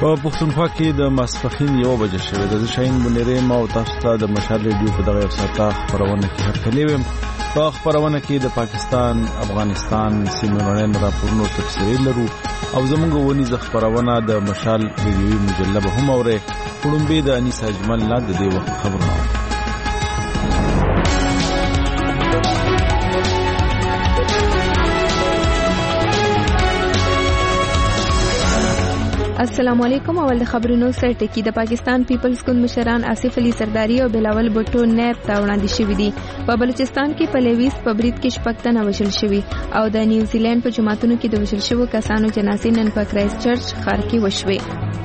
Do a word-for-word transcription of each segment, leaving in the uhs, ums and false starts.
په پښتونخوا کې د ماسپښین یو بجې شوې د شاهین منیرې ما او تاسو ته د مشال ریډیو په دغه ساعته خبرونه کې هرکلی ویم. په خبرونه کې د پاکستان افغانستان سیمونړین راپورونو تفصیل لرو او زموږ ونیز خبرونه د مشال ریډیو مجله به هم اوري. کومبه د انیس اجمل لا د دې وخت خبرونه. السلام علیکم. اول د خبرونو سره ټکی د پاکستان پیپلز ګوند مشران آصف علي زرداری او بلاول بټو نیب ته وړاندې شوې دي. په بلوچستان کې په لیویس په برید کې شپږ تنه وژل شوي او د نیوزیلند په جماعتونو کې د وژل شوو کسانو جنازې نن په کرایسټ چرچ ښار کې وشوې.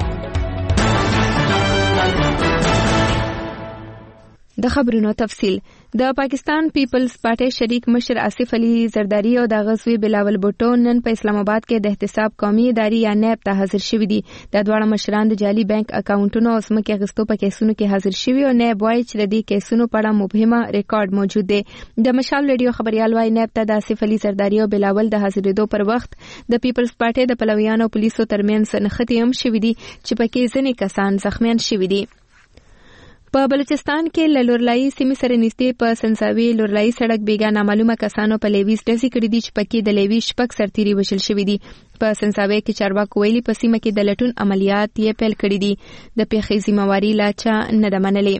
د خبرونو تفصیل. د پاکستان پیپلز پارټي شریک مشر آصف علي زرداری او د غزوی بلاول بوټو نن په اسلام آباد کې د احتساب قومي ادارې یا نیب ته حاضر شوي دي. د دواړه مشران د جعلي بانک اکاونټونو او سمکې اخیستو په کیسونو کې حاضر شوي او نیب وايي چې د دې کیسونو په اړه مبهمه ریکارډ موجود دی. د مشال ریډیو خبريال وايي نیب ته د آصف علي زرداری او بلاول د حاضرېدو پر وخت د پیپلز پارټي د پلویانو او پولیسو ترمنځ نښتې هم شوي دي چې پکې ځینې کسان زخمیان شوي دي. په بلوچستان کې له لورلایي سیمې سره نږدې په سنساوي لورلایي سړک بیګا نامعلومه کسانو په لیویس ډزې کړې دي چې پکې د لیویس شپږ سرتیري وژل شوي دي. په سنساوي کې چارواکو ویلي په سیمه کې د لټون عملیات یې پیل کړي دي. د پیښې ذمہواري لا چا نه ده منلې.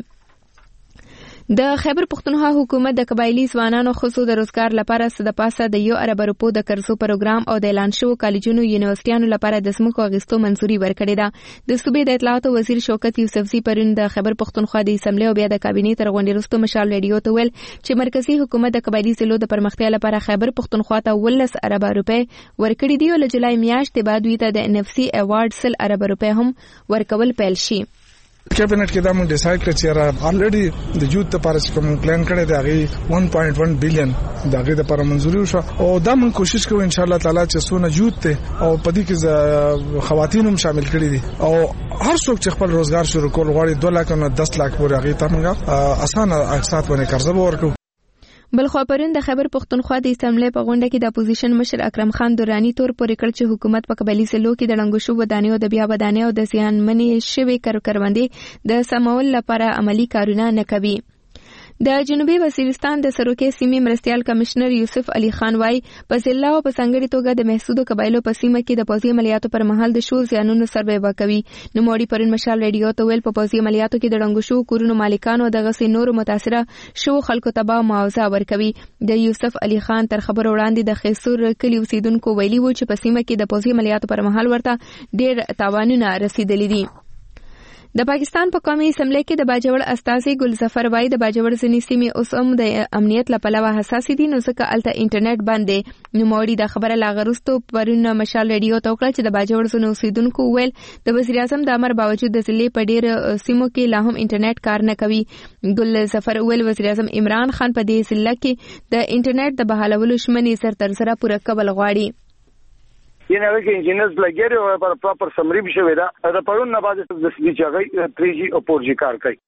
د خیبر پښتونخوا حکومت د قبایلی ځوانانو خصوصو د روزګار لپاره څه د پاسه د یو ارب روپو د قرضو پروګرام او د اعلان شوو کالجونو یونیورسيټیانو لپاره د ځمکو اخیستو منځوري ورکړې ده. د صوبې د اطلاعات وزیر شوکت یوسفزي پرون د خیبر پښتونخوا د اسمبلی او بیا د کابینې تر غونډې وروسته مشال ریډیو ته ویل چې مرکزی حکومت د قبایلی ضلعو د پرمختیا لپاره خیبر پښتونخوا ته ولس ارب روپے ورکړي دي او له جولای میاشتې بعد وی ته د ان اف سي ایوارډ سل ارب روپے هم ورکول پیل شي. کابینټ کې دا موږ ډیسایډ کړ چې را الریډي د یوت لپاره چې کوم پلان کړی دی هغه one point one بلین دا غي د لپاره منځوري وشو او دا موږ کوشش کوو ان شاء الله تعالی چې سونه یوت ته او پدې کې خواتین هم شامل کړي دي او هر څوک چې خپل روزګار شروع کول غواړي دوه لک نه دس لک پورې هغه ته موږ اسانه اقساط باندې قرضه ورکړو. بلخوا پرون د خیبر پښتونخوا د اسمبلی په غونډه کې د اپوزیشن مشر اکرم خان دورانی تور پورې کړ چې حکومت په قبایلی ضلعو کې د ړنګو شوو ودانیو د بیا ودانیو او د زیانمنې شوې کروندې د سمول لپاره عملی کارونه نه کوي. د جنوبي وزیرستان د سروکي سیمې مرستيال کمشنر یوسف علي خان وايي په ضلع او په څنګهړي توګه د محسودو قبایلو په سیمه کې د پوځي عملیاتو پر مهال د شو زیانونو سروې وکوي. نو موړي پرون مشال ریډیو ته ویل په پوځي عملیاتو کې د ړنګو شو کورونو مالکانو د غسي نور متاثره شو خلکو تبا معاوضه ورکوي. د یوسف علي خان تر خبر وړاندې د خیسور کلی اوسیدونکو ویلي و چې په سیمه کې د پوځي عملیاتو پر مهال ورته ډېر تاوانونه رسیدلي دي. د پاکستان په قومي اسمبلی کې د باجوړ استاذي ګل ظفر وای د باجوړ ځنی سیمې اوس هم د امنیت لپاره حساس دي نو ځکه الته انټرنیټ بند دی. نو موړي د خبره لاغرستو پرونه مشال ریډیو ته وکړه چې د باجوړ ځنو اوسیدونکو ویل د وزیر اعظم د امر باوجود د ضلع په ډیر سیمو کې لا هم انټرنیټ کار نه کوي. ګل ظفر ویل وزیر اعظم عمران خان په دې ضلع کې د انټرنیټ د بحالولو شمنې سر تر سره پوره کول غواړي. یعنی هغه کې انجینرز لګیږي او پر پراپر سمری بشوي دا د پرون نه بعد د سړي چاغي تھری جی او فور جی کار کوي.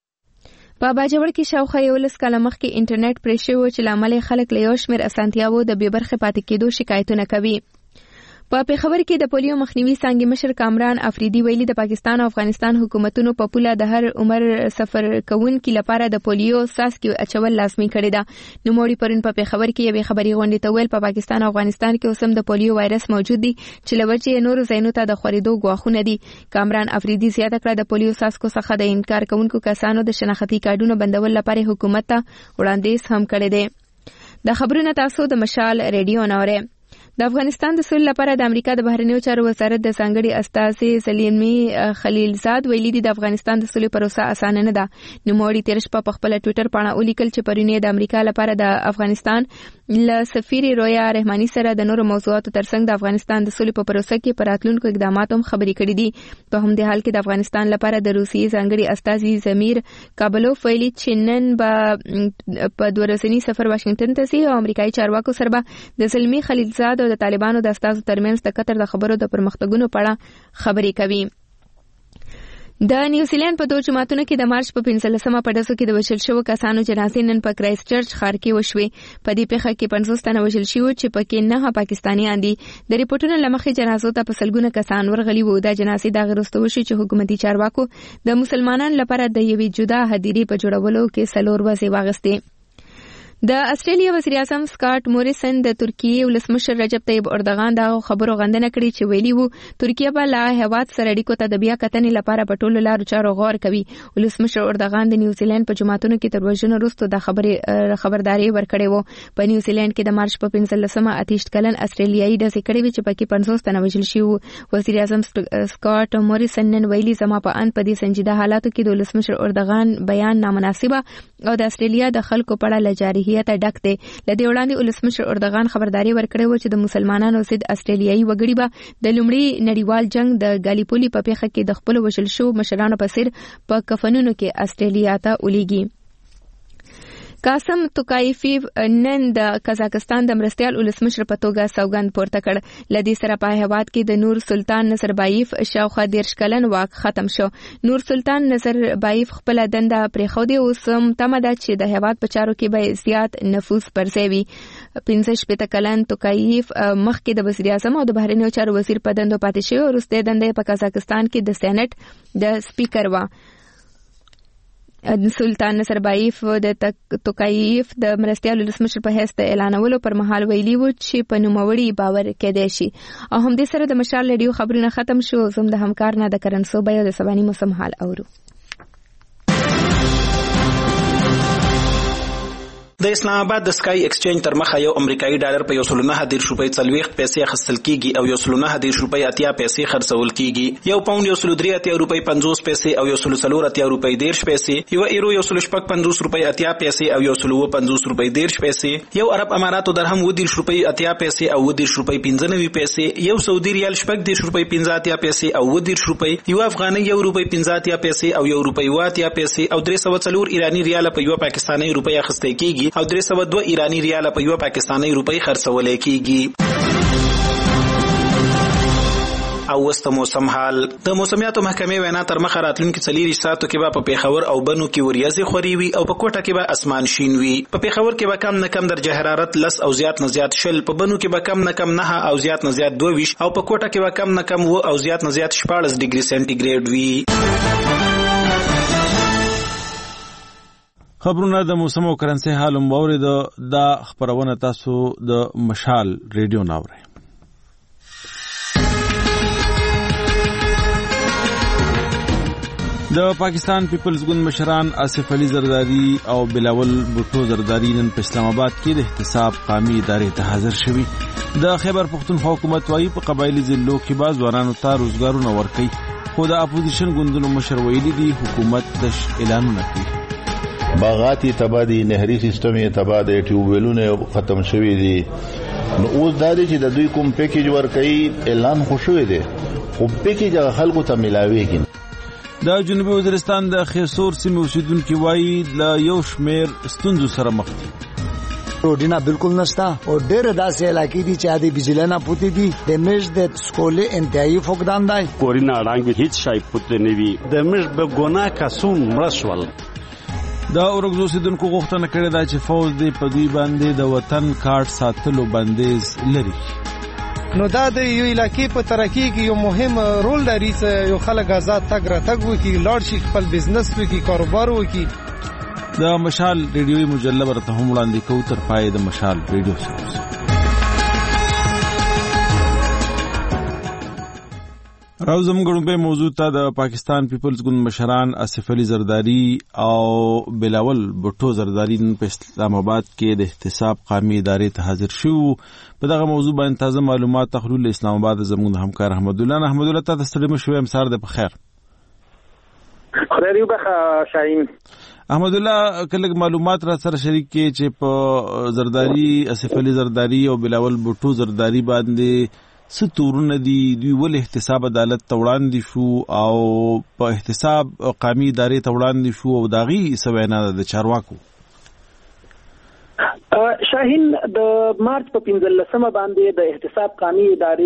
په باجوړ کې شاوخوا یو لس کاله مخکې انټرنیټ پرې شوی چې لامل خلک له یو شمېر اسانتیاوو د بې برخې پاتې کېدو شکایتونه کوي. په پیښور کې د پولیو مخنیوي څانګې مشر کامران افریدي ویلي د پاکستان او افغانستان حکومتونو په پوله د هر عمر سفر کوونکو لپاره د پولیو ساسکي اچول لازمي کړی دا. نو موړي پرون په پیښور کې یوې خبري غونډې ته ویل په پاکستان او افغانستان کې اوس هم د پولیو وایرس موجود دی چې لوجه نور زینو ته د خوريدو غواخونه دي. کامران افریدي زیاته کړه د پولیو ساسکو څخه د انکار کوونکو کسانو د شناختی کارډونو بندول لپاره حکومت ته وړاندیز هم کړی دی. د خبرونو تاسو د مشال ریډیو نوره. د افغانستان د سولې لپاره د امریکا د بهرنیو چارو وزارت د ځانګړي استازي سلیمي خلیلزاد ویلي دي د افغانستان د سولې پروسه اسانه نه ده. نو موړي تیر شپه په خپل ټوئیټر باندې ولیکل چې پرونه د امریکا لپاره د افغانستان ل سفیر رویا رحماني سره د نورو موضوعاتو ترڅنګ د افغانستان د سولې په پروسه کې پراتلونکو اقداماتو هم خبرې کړې دي. په همدې حال کې د افغانستان لپاره د روسي ځانګړي استازي زمیر کابلوف ویلي چې نن به په دورسنی سفر واشنگټن ته ځي او امریکایي چارواکو سره به د سلیمي خلیلزاد د طالبانو د استازو ترمنځ د قطر د خبرو د پرمختګونو په اړه خبرې کوي. د نیوزیلند په دوه جماعتونو کې د مارچ په پنځلسمه په ډزو کې د وژل شوو کسانو جنازې نن په کرایسټ چرچ ښار کې وشوې. په دې پیښه کې پنځوس تنه وژل شوي چې پکې نه پاکستانیان دي. د ریپورتونو له مخې جنازو ته په سلګونه کسان ورغلي وو. دا جنازې د هغې وروسته وشوې چې حکومتي چارواکو د مسلمانانو لپاره د یوې جدا هدیرې په جوړولو کې څلور ورځې واخیستې. د استرالیا وزیر اعظم سکاټ موریسن د ترکیې ولسمشر رجب طیب اردوغان د خبرو غندنه کړې چې ویلي وو ترکیه به له هیواد سره اړیکو ته د بیا کتنې لپاره په ټولو لارو چارو غور کوي. ولسمشر اردوغان د نیوزیلند په جماعتونو کې تر وژنو وروسته د خبرې خبرداري ورکړې وو. په نیوزیلند کې د مارچ په پنځلسمه اتیشت کلن استرالیایي ډزې کړې وې چې پکې پنځوس تنه وژل شوي وو. وزیر اعظم سکاټ موریسن نن ویلي زما په اند په دې سنجیده حالاتو کې د ولسمشر اردوغان بیان نامناسبه او د استرالیا د خلکو په اړه له جارحیته ډک دی. لدې وړاندې ولسمشر اردوغان خبرداري ورکړې و چې د مسلمانانو ضد استرالیایي وګړي به د لومړي نړیوال جنگ د ګالیپولي په پیښه کې د خپل وژل شوو مشرانو په څیر په کفنونو کې استرالیا ته ولیږي. قاسم توکایفیف نن د قزاقستان د مرستیال ولسمشر په توګه سوګند پورته کړ. لدې سره په هیواد کې د نور سلطان نظربایف شاوخوا دیرش کلن واک ختم شو. نور سلطان نظربایف خپل دنده پرېښودې اوس هم تمه ده چې د هیواد په چارو کې به زیات نفوذ پرځای وي. پنځه شپېته کلن توکایف مخکې د وزیر اعظم او د بهرنیو چارو وزیر په دندو پاتې شوی. وروسته دنده په قزاقستان کې د سېنات د سپیکر و. سلطان نصربایف د توکایف د مرستیال ولسمشر په حیث د اعلانولو پر مهال ویلي و چې په نوموړي باور کېدای شي. او همدې سره د مشال رادیو خبرونه ختم شو. زم د همکار نه د کرنسو بیا د سباني موسم حال اورو. د اسلام آباد د سکای ایکسچینج تر مخه یو امریکایي ډالر په یو سل نه دیرش روپۍ څلوېښت پیسې اخیستل کیږي او یو سل نه دیرش روپۍ اتیا پیسې خرڅول کیږي. یو پاونډ یو سل درې اتیا روپۍ پنځوس پیسې او یو سل څلور اتیا روپۍ دیرش پیسې. یو ایرو یو سل شپږ پنځوس روپۍ اتیا پیسې او یو سل اووه پنځوس روپۍ دیرش پیسې. یو عرب اماراتو درهم اووه دیرش روپۍ اتیا پیسې او اووه دیرش روپۍ پنځه نوي پیسې. یو سعودي ریال شپږ دیرش روپۍ پنځه اتیا پیسې او اووه دیرش روپۍ. یو افغاني یو روپۍ پنځه اتیا پیسې او یو روپۍ اووه اتیا پیسې او درې سوه څلور ایراني ریال په یو پاکستاني روپۍ اخیستل کیږي او درې سوه دوه ایرانی ریال په یو پاکستاني روپۍ خرڅول کیږي. او وسته موسم حال. د موسمیاتو محکمې وینا تر مخه راتلونکي څلېرویشت ساعتو کې به په پیښور او بنو کې وریځې خوري وي او په کوټه کې به اسمان شین وي. په پیښور کې به کم نه کم درجه حرارت لس او زیات نه زیات شل، په بنو کې به کم نه کم نه او زیات نه زیات دوه ویشت او په کوټه کې به کم نه کم اووه او زیات نه زیات شپاړس ډیګري سنټیګریډ وي. خبرونه د موسم او کرنسي حال موري د خبرونه تاسو د مشال ریډیو ناوړئ. د پاکستان پیپلز ګوند مشران آصف علي زرداری او بلاول بوټو زرداری نن په اسلام آباد کې د احتساب قومي ادارې ته حاضر شوي. د خیبر پختونخوا حکومت وايي په قبایلی ضلعو کې باز ځوانانو ته روزګارونه ورکوي، خو د اپوزیشن ګوندونو مشر ویلي دي حکومت تش اعلانونه کوي. باغاتی تبادی نهري سیستم یې تبادی ټیوبویلونه ختم شوي دي. نو اوس دا دی چې د دوی کوم پیکیج ورکوي اعلان خو شوی دی، خو پیکیج خلکو ته ملاویږي. د جنوبي وزیرستان د خیسور سیمې اوسیدونکي وایي له یو شمېر ستونزو سره مخ دي. روډینا بالکل نشته او ډېر داسې علاقې دي چې عادي بجلی نه پوتې دي. د مېز د سکولې انتهایی فقدان دی. کورونه ړنګ هیڅ شی پوتې نه وي. د مېز به ګناه کسون مړه شول. د اورګزو اوسیدونکو غوښتنه کړې ده چې فوج دې په دوی باندې د وطن کارت ساتلو بندیز لري. نو دا د یو علاقې په ترقی کې یو مهم رول لري چې یو خلک آزاد تګ راتګ وکړي، لاړ شي خپل بزنس وکړي، کاروبار وکړي. د مشال ریډیوي مجله ورته هم وړاندې کوو تر پای د مشال ریډیو سره. راوزم غړومبه موضوع ته د پاکستان پیپلز ګوند مشران آصف علي زرداری او بلاول بوټو زرداری په اسلام آباد کې د احتساب قومي ادارې ته حاضر شو. په دغه موضوع باندې تازه معلومات تخلول اسلام آباد زموږ همکار احمد الله احمد الله ته ستړي مشوي امسار ده په خیر. خیر یو بخ شاهین. احمد الله کله معلومات را سره شریک کې چې په زرداری آصف علي زرداری او بلاول بوټو زرداری باندې ستورونه دي، دوی ول احتساب عدالت ته وړاندې شو او په احتساب قومي ادارې ته وړاندې شو او داغي سوینا د چارواکو. شاهین د مارچ په پنځلسمه باندې د احتساب قومي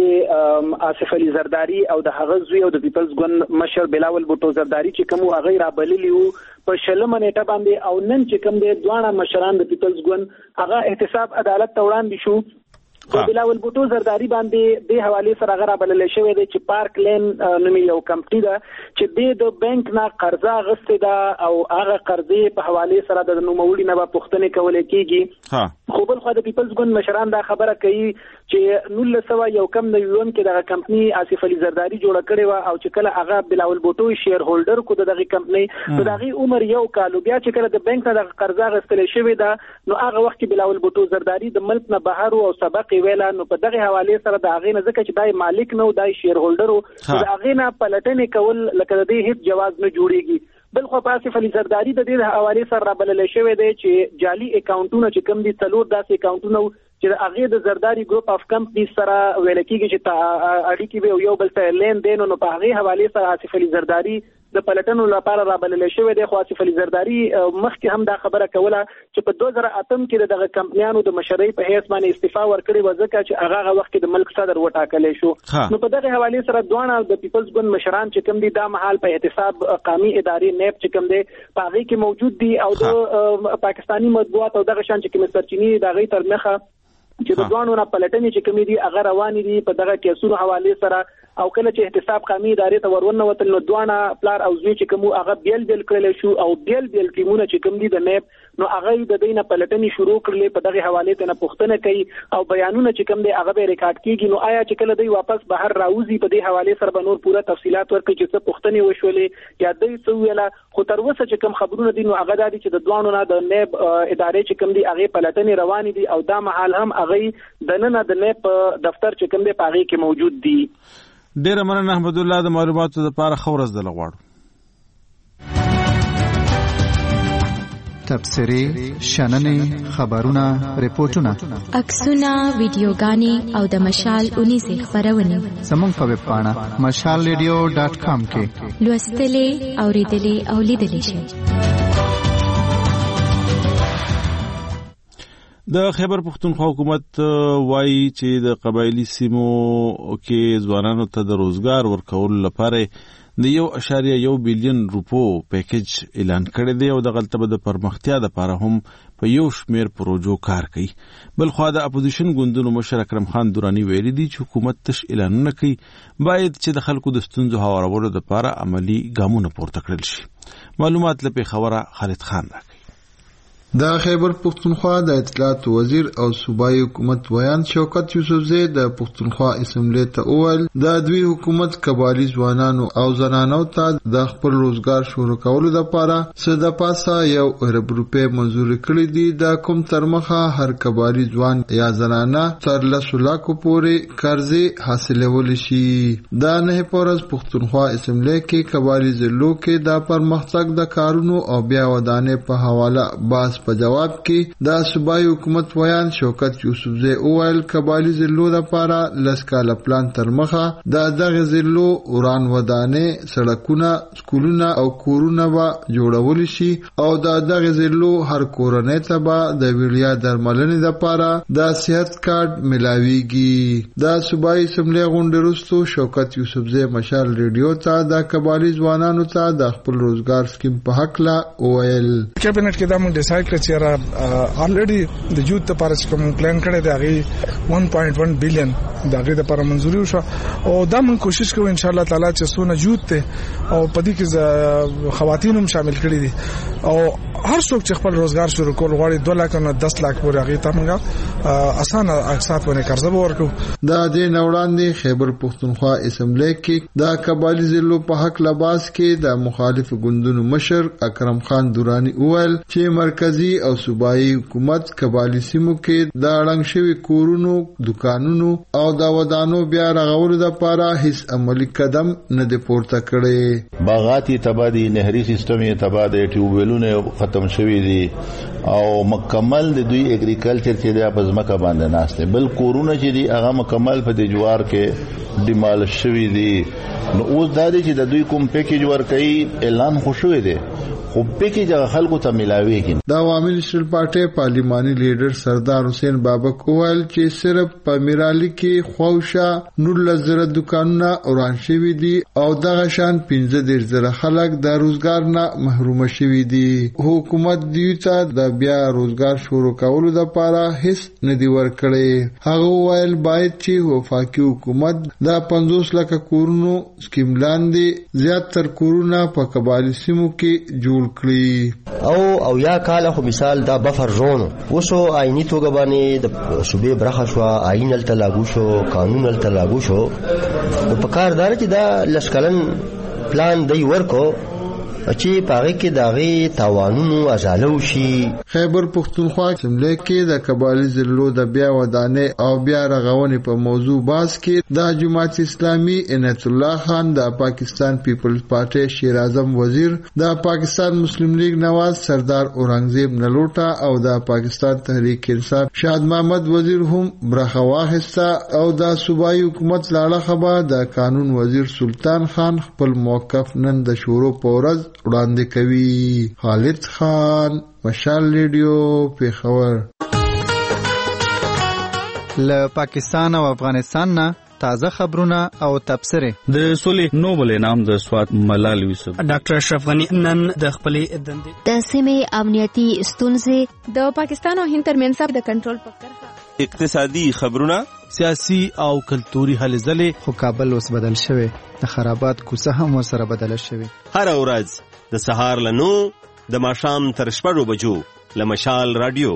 ادارې آصف علي زرداری او د هغه زوی او د پیپلز ګوند مشر بلاول بوټو زرداری چې کوم هغه را بللی وو په شلمه نیټه باندې او نن چې کوم د دوه مشران د پیپلز ګوند هغه احتساب عدالت ته وړاندې شو. په بلاول بوټو زرداری باندې د حواله سره غره بلل شوې ده چې پارک لین نومي یو کمپنی ده چې د بانک نه قرضه غوښتي ده او هغه قرضې په حواله سره د نوموړي نه په پښتنه کول کېږي. خو بل خو د پیپلز ګوند مشران دا خبره کوي چې نول سوا یو کم نه یون کې دغه کمپنی آصف علي زرداری جوړ کړي و او چې کله هغه بلاول بوټو شیر هولډر کو دغه کمپنی په دغه عمر یو کال بیا چې کله د بانک نه د قرضه غوښتل شوې ده نو هغه وخت کې بلاول بوټو زرداری د ملک نه بهر او سبق ویلا نو په دغه حواله سره د هغه نه ځکه چې دای مالک نو دای شیر هولډر او د هغه نه پلټنې کول لکه د دې هیڅ جواز نه جوړيږي. بل خو آصف علي زرداری د دې حواله سره بلل شوې ده چې جعلي اکاونټونه چې کوم دي څلور داسې اکاونټونه چې هغه د زرداری ګروپ اف کمپنی سره ویل کېږي چې اړیکې به یو بل ته لین دین نو په هغه حواله سره آصف علي زرداری د پلټنو لپاره را بلل شوې ده. خو آصف علي زرداری مخکې هم دا خبره کوله چې په دوه زره اتم کې دغه کمپنیانو د مشرۍ په هیڅ باندې استعفا ورکړي و ځکه چې هغه وخت کې د ملک صدر وټاکل شو. نو په دغه حواله سره دوه د پیپلز ګوند مشران چې کوم دي دا محل په احتساب قومي ادارې نیب چې کوم دي په هغه کې موجود دي او د پاکستانی مطبوعات او دغه شان چې کوم سرچینی د هغه تر مخه چې د دوانو نه پلټنې چې کوم دي هغه روان دي په دغه کیسونو حواله سره او کله چې احتساب قومي ادارې ته ورونه وتل نو دوانه پلار او زوی چې کوم هغه بیل بیل کړل شو او بیل بیل ټیمونه چې کوم دي د نیب نو هغه د دینه پلټنې شروع کړلې په دغه حواله ته نه پوښتنه کوي او بیانونه چې کوم دي هغه به ریکارډ کیږي. نو آیا چې کله دوی واپس بهر راوځي په دې حواله سره به نور پوره تفصيلات ورکړي چې څه پوښتنې وشولې یا دوی څه ویلا. خو تر اوسه چې کوم خبرونه دي نو هغه د دې چې د دوانو نه د نیب ادارې چې کوم دي هغه پلټنې روان دي او دا محل هم هغه د نن د نیب دفتر چې کوم دي په هغه کې موجود دي. ډیر مننه احمد الله د معلوماتو لپاره خورز د لغواړو. تبصرې شننې خبرونه ریپورتونه عکسونه ویډیوګانې او د مشال اونیزه خبرونه زموږ په ویب پاڼه مشال ریډیو ډاټ کام کې لوستلې اوریدلې او لیدلې شئ. د خیبر پختونخوا حکومت وایي چې د قبایلی سیمو کې ځوانانو ته د روزګار ورکول لپاره د یو اشاریه یو بیلیون روپو پیکیج اعلان کړی دی او د غلطه د پرمختیا لپاره هم په یو شمیر پروژو کار کوي. بل خو د اپوزیشن ګوندونو مشر اکرم خان دورانی ویلي دی چې حکومت تش اعلانونه کوي باید چې د خلکو د ستونزو هوارولو لپاره عملی ګامونه پورته کړل شي. معلومات لپاره خبره خالد خان راکړي. د خیبر پختونخوا د اطلاعات وزیر او صوبایي حکومت ویان شوکت یوسفزی د پختونخوا اسمبلی ته اول د دوی حکومت قبایلی ځوانانو او زنانو ته د خپل روزګار شروع کولو لپاره صد پاسه یو ارب روپې منزور کړی دي. د کوم ترمخه هر قبایلی ځوان یا زنانه تر لسو لاکو پورې قرضې حاصلول شي. د نه پورز پختونخوا اسمبلی کې قبایلی ضلعو کې د پرمختګ د کارونو او بیا ودانې په حواله باس په جواب کې د صوبایي حکومت ویان شوکت یوسفزی اوایل قبایلی ضلعو لپاره لسکاله پلان تر مخه د دغه ضلعو وران ودانې سړکونه سکولونه او کورونه به جوړول شي او د دغه ضلعو هر کورنۍ ته به د ویړیا درملنې لپاره د صحت کارت ملاويږي. د صوبایي اسمبلی غونډې وروسته شوکت یوسفزی مشال ریډیو ته د قبایلی ځوانانو ته د خپل روزګار سکیم په حق لا اوایل کابینټ کې دا موږ ډیسایډ چې را الریډي د یوت لپاره کوم پلان کړی دی هغه one point one بلین د هغه لپاره منځوري وشو او دا موږ کوشش کوو ان شاء الله تعالی چې سونه یوت ته او پدې کې خواتین هم شامل کړي دي او هر څوک چې خپل روزګار شروع کول غواړي دوه لک نه دس لک پورې هغه ته موږ اسانه اقساط باندې قرضه ورکو. د دې نوړاندې خیبر پختونخوا اسمبلی کې د قبایلی ضلعو په حق لباس کې د مخالف ګوندونو مشر اکرم خان دورانی وویل چې مرکزی او صوبایي حکومت قبایلی سیمو کې د اړنګ شوی کورونو دکانونو او د ودانو بیا رغولو لپاره هیڅ عملی قدم نه دی پورته کړی. باغاتی تبادی نهري سیستم یې تبادی ټیوبلونه ختم شوی دي او مکمل د دوی اګریکلچر چې د ازمکه باندې ناشته بل کورونه چې دي هغه مکمل په د جوار کې ډیمال شوی دي. نو اوس دا دي چې د دوی کوم پیکیج ورکړي اعلان خو شوی دی خو پکې د خلکو ته ملاويږي. د عوامي نېشنل پارټي پارلیماني لیډر سردار حسین بابک وویل چې صرف په میرالي کې خوښه نولس زره دکانونه اوران شوي دي او دغه شان پنځه دېرش زره خلک د روزګار نه محروم شوي دي. حکومت دوی ته د بیا روزګار شروع کولو لپاره هیڅ نه دی ورکړی. هغه وویل باید چې وفاقي حکومت د پنځوس لکه کورونو سکیم لاندې زیات تر کورونه په قبایلی سیمو کې جوړ کړي. او او یا کال خو مثال دا بفر زون وسو آئینی توګه باندې د صوبې برخه شو، آئین الته لاګو شو، قانون الته لاګو شو. نو په کار دار چې دا لسکلن پلان دی ورکو چې پاره کې داغي تاوانونو ازالو شي. خیبر پختونخوا سملې کې د قبایلی ضلعو د بیا ودانې او بیا رغونې په موضوع باس کې د جماعت اسلامي عنایت الله خان، د پاکستان پیپلز پارټي شیر اعظم وزیر، د پاکستان مسلم لیگ نواز سردار اورنګزیب نلوټا او د پاکستان تحریک انصاف شاد محمد وزیر هم برخه واخیسته او د صوبایي حکومت لاړه خبر د قانون وزیر سلطان خان خپل موقف نن د شورو پورز وړاندې کوي. خالد خان، مشال ریډیو، پیښور. له پاکستان او افغانستان نه تازه خبرونه او تبصره. د سولې نوبل انعام د سوات ملال یوسف ډاکټر اشرف غنی نن د خپلې دندې د سیمې امنیتي ستونزې د پاکستان او هند ترمنځ د کنټرول په کرښه اقتصادي خبرونه، سیاسي او کلتوري هلې ځلې. خو کابل اوس بدل شوی، د خرابات کوڅه هم ورسره بدله شوی. هر ورځ د سهار له نو د ماښام تر شپږو بجو له مشال رادیو.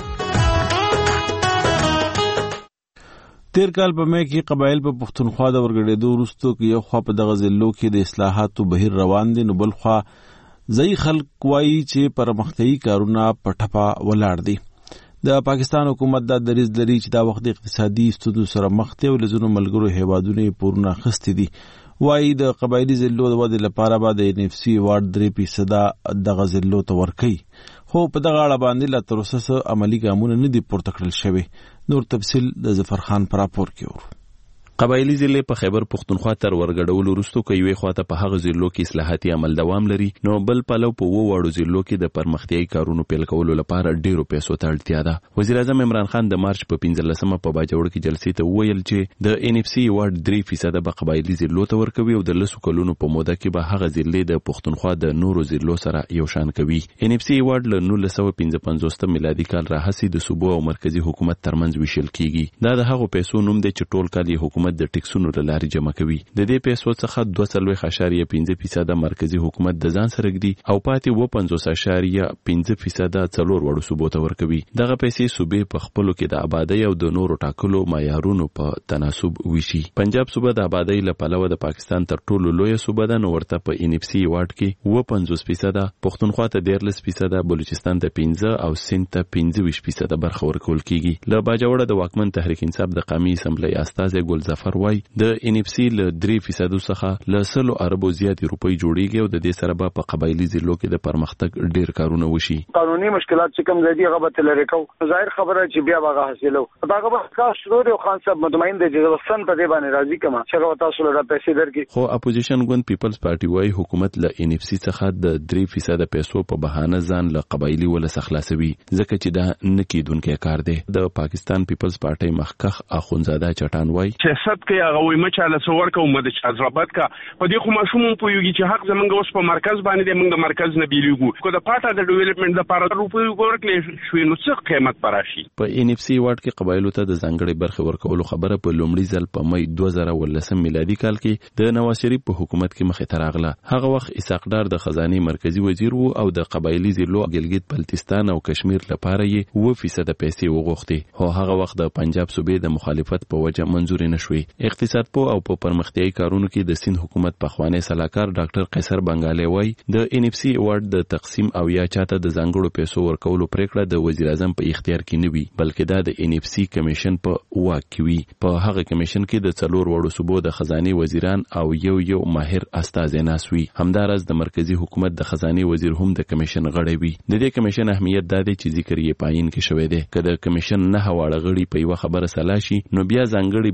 تیر کال په مې کې قبایل په پښتونخوا د ورګړېدو وروسته کې یو خوا په دغه ضلعو کې د اصلاحاتو بهیر روان دي، نو بل خوا ځایي خلک وایي چې پرمختیایي کارونه په ټپه ولاړ دي. د پاکستان حکومت دا دریځ لري چې دا وخت اقتصادي ستونزو سره مخ دی او له ځینو ملګرو هیوادونو پورونه اخیستي دي. وایي د قبایلي ضلعو د ودې لپاره به د ان اف سي ایوارډ درې فیصده دغه ضلعو ته ورکوي، خو په دغه اړه باندې لا تر اوسه عملي ګامونه نه دي پورته کړل شوي. نور تفصیل د ظفر خان پر راپور کې ورو. قبایلی ضلع په خیبر پختونخوا تر ورګډولو وروسته کوي خواته په هغه ضلعو کې اصلاحاتي عمل دوام لري، نو بل پلو په وو وړو ضلعو کې د پرمختیایي کارونو پیل کولو لپاره ډیرو پیسو ته اړتیا ده. وزیر اعظم عمران خان د مارچ په پنځلسمه په باجوړ کې جلسې ته وویل چې د ان اف سي ایوارډ درې فیصد به قبایلی ضلعو ته ورکوي او د لسو کلونو په موده کې به هغه ضلع د پختونخوا د نورو ضلعو سره یو شان کوي. ان اف سي ایوارډ له نولس سوه پنځه پنځوس میلادي کال راهیسې د صوبو او مرکزی حکومت ترمنځ ویشل کیږي. دا د هغو پیسو نوم دی چې ټول کال حکومت د ټیکسونو لاري جمع کوي. د دې پیسو څخه دوه څلوېښت اعشاریه پنځه فیصد مرکزی حکومت د ځان سره ږدي او پاتې اووه پنځوس اعشاریه پنځه فیصد څلور وړو صوبو ته ورکوي. دغه پیسې صوبې په خپلو کې د آبادۍ او د نورو ټاکلو معیارونو په تناسب ویشي. پنجاب صوبه د آبادۍ له پلوه د پاکستان تر ټولو لویه صوبه ده، نو ورته په ان اف سي ایوارډ کې اووه پنځوس فیصد، پښتونخوا ته دیارلس فیصد، بلوچستان ته پنځه او سند ته پنځه ویشت فیصد برخه ورکول کیږي. له باجوړه د واکمن تحریک انصاف د قومي اسمبلی استازی ګل ظفر وای د ان اف سی له درې فیصدو څخه له سلو اربو زیاتې روپۍ جوړیږي او د دې سره به په قبایلي ضلعو کې د پرمختګ ډیر کارونه وشي. قانوني مشکلات چې کوم زیاتې هغه به لري کو ظاهر خبره چې بیا هغه حاصلو هغه به خاص شروع او خان صاحب مطمئن دي چې وسن په دې باندې راضي کما چې تاسو له پیسې درکې. خو اپوزیشن ګوند پیپلز پارټي وای حکومت له ان اف سی څخه د درې فیصد پیسو په بهانه ځان له قبایلي ولس خلاصوي ځکه چې دا نه کیدونکې کار دی. د پاکستان پیپلز پارټي مخکخ اخونزاده چټان وای سیاست کې هغه وای مچاله سور کو مده چازرابات کا په دې خو ماشوم په یوږي چې حق زمونږ اوس په مرکز باندې موږ د مرکز نه بیلېږو کو د پاټه د ډیولپمنٹ د لپاره روپیو ورکړل شوې نو څه قیمت پراشي. په ان اف سی ایوارډ کې قبایلو ته د ځانګړي برخه ورکولو خبره په لومړي ځل په مې دوه زره ولسم میلادي کال کې د نواز شریف په حکومت کې مخې ته راغله. هغه وخت اسحاق ډار د خزانه مرکزی وزیر وو او د قبایلی ضلعو ګلګت بلتستان او کشمیر لپاره یې اووه فیصد پیسې وغوښتي، خو هغه وخت د پنجاب صوبې د مخالفت په وجه منځوري نشوي. اقتصاد په او په پرمختیایي کارونو کې د سند حکومت په خوانی صلاحکار ډاکټر قیصر بنگالی وای د ان اف سی ایوارډ د تقسیم او یا چاته د ځانګړو پیسو ورکولو پریکړه د وزیر اعظم په اختیار کې نه وي بلکې دا د ان اف سی کمیشن په واک کې وي. په هغه کمیشن کې د څلور وړو صوبو د خزانه وزیران او یو یو ماهر استازي ناس وي. همدارس د مرکزی حکومت د خزانه وزیر هم د کمیشن غړی وي. د دې کمیشن اهمیت دا دی چې ذکر یې پاین کې شوی دی. کله کمیشن نه هواړه غړي په یو خبره سلاشي نو بیا ځانګړي بودیجه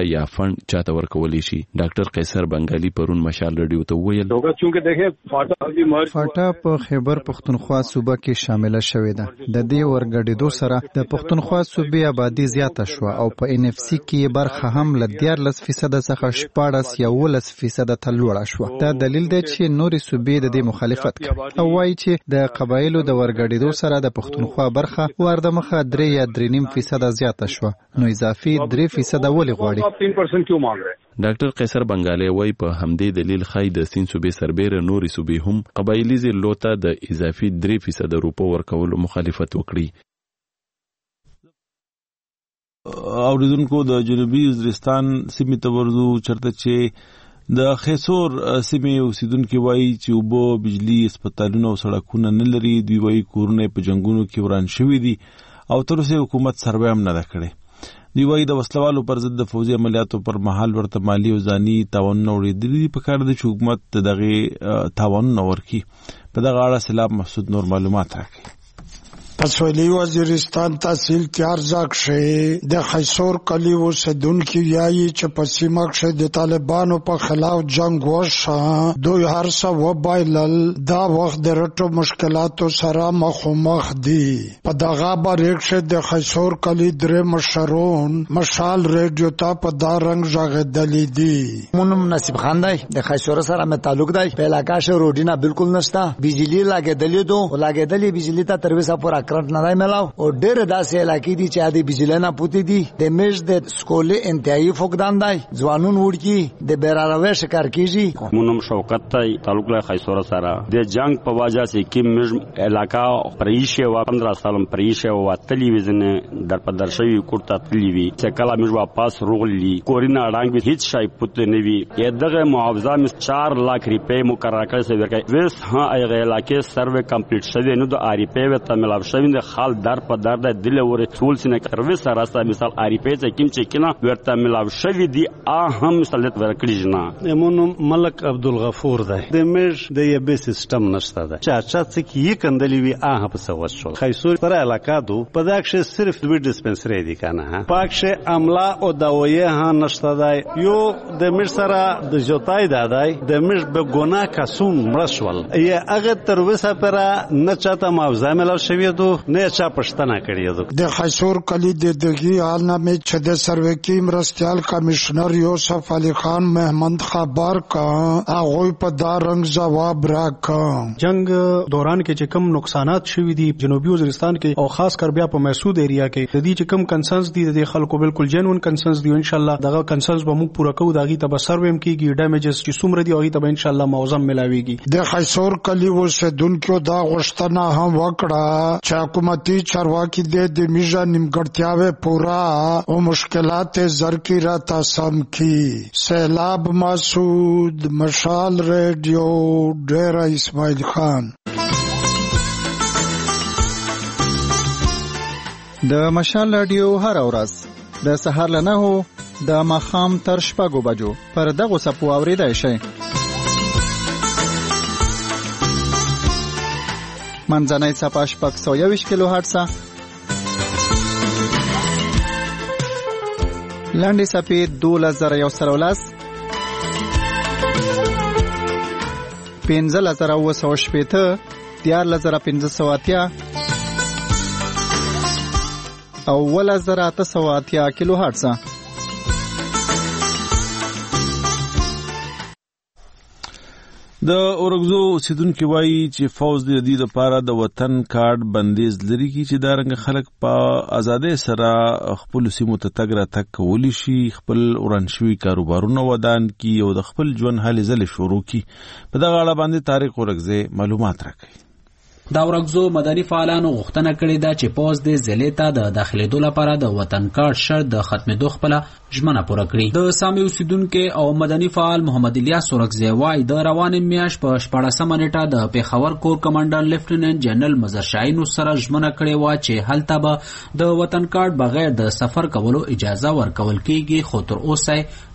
پیسې یا فند چاته ورکولی شي. ډاکټر قیصر بنگالي پرون مشال رادیو ته وویل فاټا په خیبر پختونخوا صوبه کې شامل شوې ده. د دې ورګډېدو سره د پختونخوا صوبې آبادی زیاته شو او په ان اف سی کې برخه هم ل دیارلس فیصد څخه شپاړس یا ولس فیصد ته لوړه شو. دا دلیل دی چې نورې صوبې د دې مخالفت کوي او وایي چې د قبایلو د ورګډېدو سره د پښتونخوا برخه ورده مخه درې یا درې نیم فیصد زیاته شو، نو اضافي درې فیصد ولې غواړي؟ ډاکټر قیصر بنگالي وایي په همدې دلیل خای د سین صوبې سربېره نورې صوبې هم قبایلي ضلعو ته د اضافي درې فیصد روپو ورکولو مخالفت وکړي. اوریدونکو د جنوبي وزیرستان سیمې ته ورځو چرته چې د خیسور سیمې اوسیدونکو وایي چې اوبه، بجلی، هسپتالونه او سړکونه نه لري. دوی وایي کورونه په جنگونو کې وران شوي دي او تر اوسه حکومت سروې هم نه ده کړې. دوی وایي د وسلوالو پر ضد د فوزي عملیاتو پر مهال ورته مالی او ځاني تاوانونه وړېدلي دي. په کار ده چې حکومت د دغه تاوانونه ورکړي. په دغه اړه سیلاب محسود نور معلومات راکړي. پسولی وزیرستان تحصیل تیارزا کښې د خیسور کلي اوسېدونکي وایي چې په سیمه کښې د طالبانو په خلاف جنګ وشو. دوی هر څه وبایلل. دا وخت د رټو مشکلاتو سره مخامخ دي. په دغه باره کښې د خیسور کلي درې مشرون مشال ریډیو ته په دا رنګ غږېدلي دي. مونم نصیب خان دی. د خیسور سره مې تعلق دی. په علاقه کښې روډونه بالکل نشته. بجلی لګېدلې دو او لګېدلې بجلی ته تر اوسه پورې کرنٹ نه دی ملاو او ډېر داسې علاقې دي چې د بجلی نه پوتې دي. د میش د سکولې انتهایی فقدان دی. ځوانون وړکي د بیراروي شکار کیږي. مونم شوکت دی. تعلق له خیسور سره د جنگ په وجه سي کې میش علاقه پریشه و پندرہ سالم پریشه و تلویزیون در په درشوي کوټه تلوي چې کله میش واپس روغلی کورینا اړنګ هیڅ شای پوت نه وی. دغه معاوضه مس چار लाख روپے مقرره کړی سي ورکړي. وس ها ایغه علاقې سروې کمپلیټ شوی نو د آر پی و ته ملاو شوی د خال در په در د دل ور ټول سینه کروي سره راسته مثال آر پی چې کیم چې کنا ورته ملاو شوی دی اهم مسلط ورکړي جنا. مونم ملک عبدالغفور دی. د میش د یبه سیستم نشته ده. چا چا چې کی کندلی وی اه په سوس شو. خیسور پر علاقه دو په داکشه صرف دوی ډیسپنسری دی کنه ها. پاکشه عمله او دوايي ها نشته ده. یو د میش سره د جوتای دادای د میش به ګناه کسوم مرشول. ی هغه تر وسه پر نه چاته معاوضه ملاو شوی دو نه چا پښتنه کړی دو. د خیسور کلی د دغه عالمه چې د سروې کې مرستيال کمشنر یوسف علي خان محمد خبر کا هغه په دا رنګ جواب راکړ. جنگ دوران کې چې کم نقصانات شوي دي جنوبي وزیرستان کې او خاص کر بیا په محسود ایریا کې د دې چې کم کنسرنز دي د خلکو بالکل جنون کنسرنز دي. ان شاء الله دغه کنسرنز به موږ پوره کوو. دغه ته به سرویم کیږي. ډیمیجز چې څومره دي هغه ته به ان شاء الله معظم ملاويږي. د خیسور کلی اوسېدونکو دا غوښتنه هم وکړه چې حکومتي چارواکي د میژه نیمګړتیاوې پورا او مشکلات زر کی را تاسم کی. سیلاب مسعود، مشال ریډیو، ډیرا اسماعیل خان. د مشال رادیو هر ورځ د سهار له نهو د ماښام تر شپږو بجو پر دغه سپو اوریدای شئ. منځنۍ صفحه شپږ سوه یوویشت کیلو هرټزه، لنډې صفحې دولس زره یو سل او لس، پنځلس زره اوه سوه شپېته، دیارلس زره پنځه سوه اتیا او اوولس زره اته سوه اتیا کیلو هرټزه. د اورګزو اوسیدونکو وایي چې فوز د دې لپاره د وطن کارت بندیز لري چې دا رنګ خلک په ازادۍ سره خپل سیمو ته تګ را تګ کولی شي، خپل وران شوي کاروبارونه ودان کی او د خپل ژوند هلې ځلې شروع کی. په دغه اړه باندې طارق اورګزی معلومات راکوي. دا ورګزو مدني فعالانو غوښتنه کړې ده چې پوز د ضلع ته د داخلېدو لپاره د وطن کارت شرط د ختمېدو خپله ژمنه پوره کړي. د سامي اوسیدونکي او مدني فعال محمد الیاس اورګزی وایي د روانې میاشت په شپاړسمه نیټه د پیښور کور کمانډر لیفټیننټ جنرال مظهر شاهین سره ژمنه کړې وه چې هلته به د وطن کارت بغیر د سفر کولو اجازه ورکول کیږي، خو تر اوسه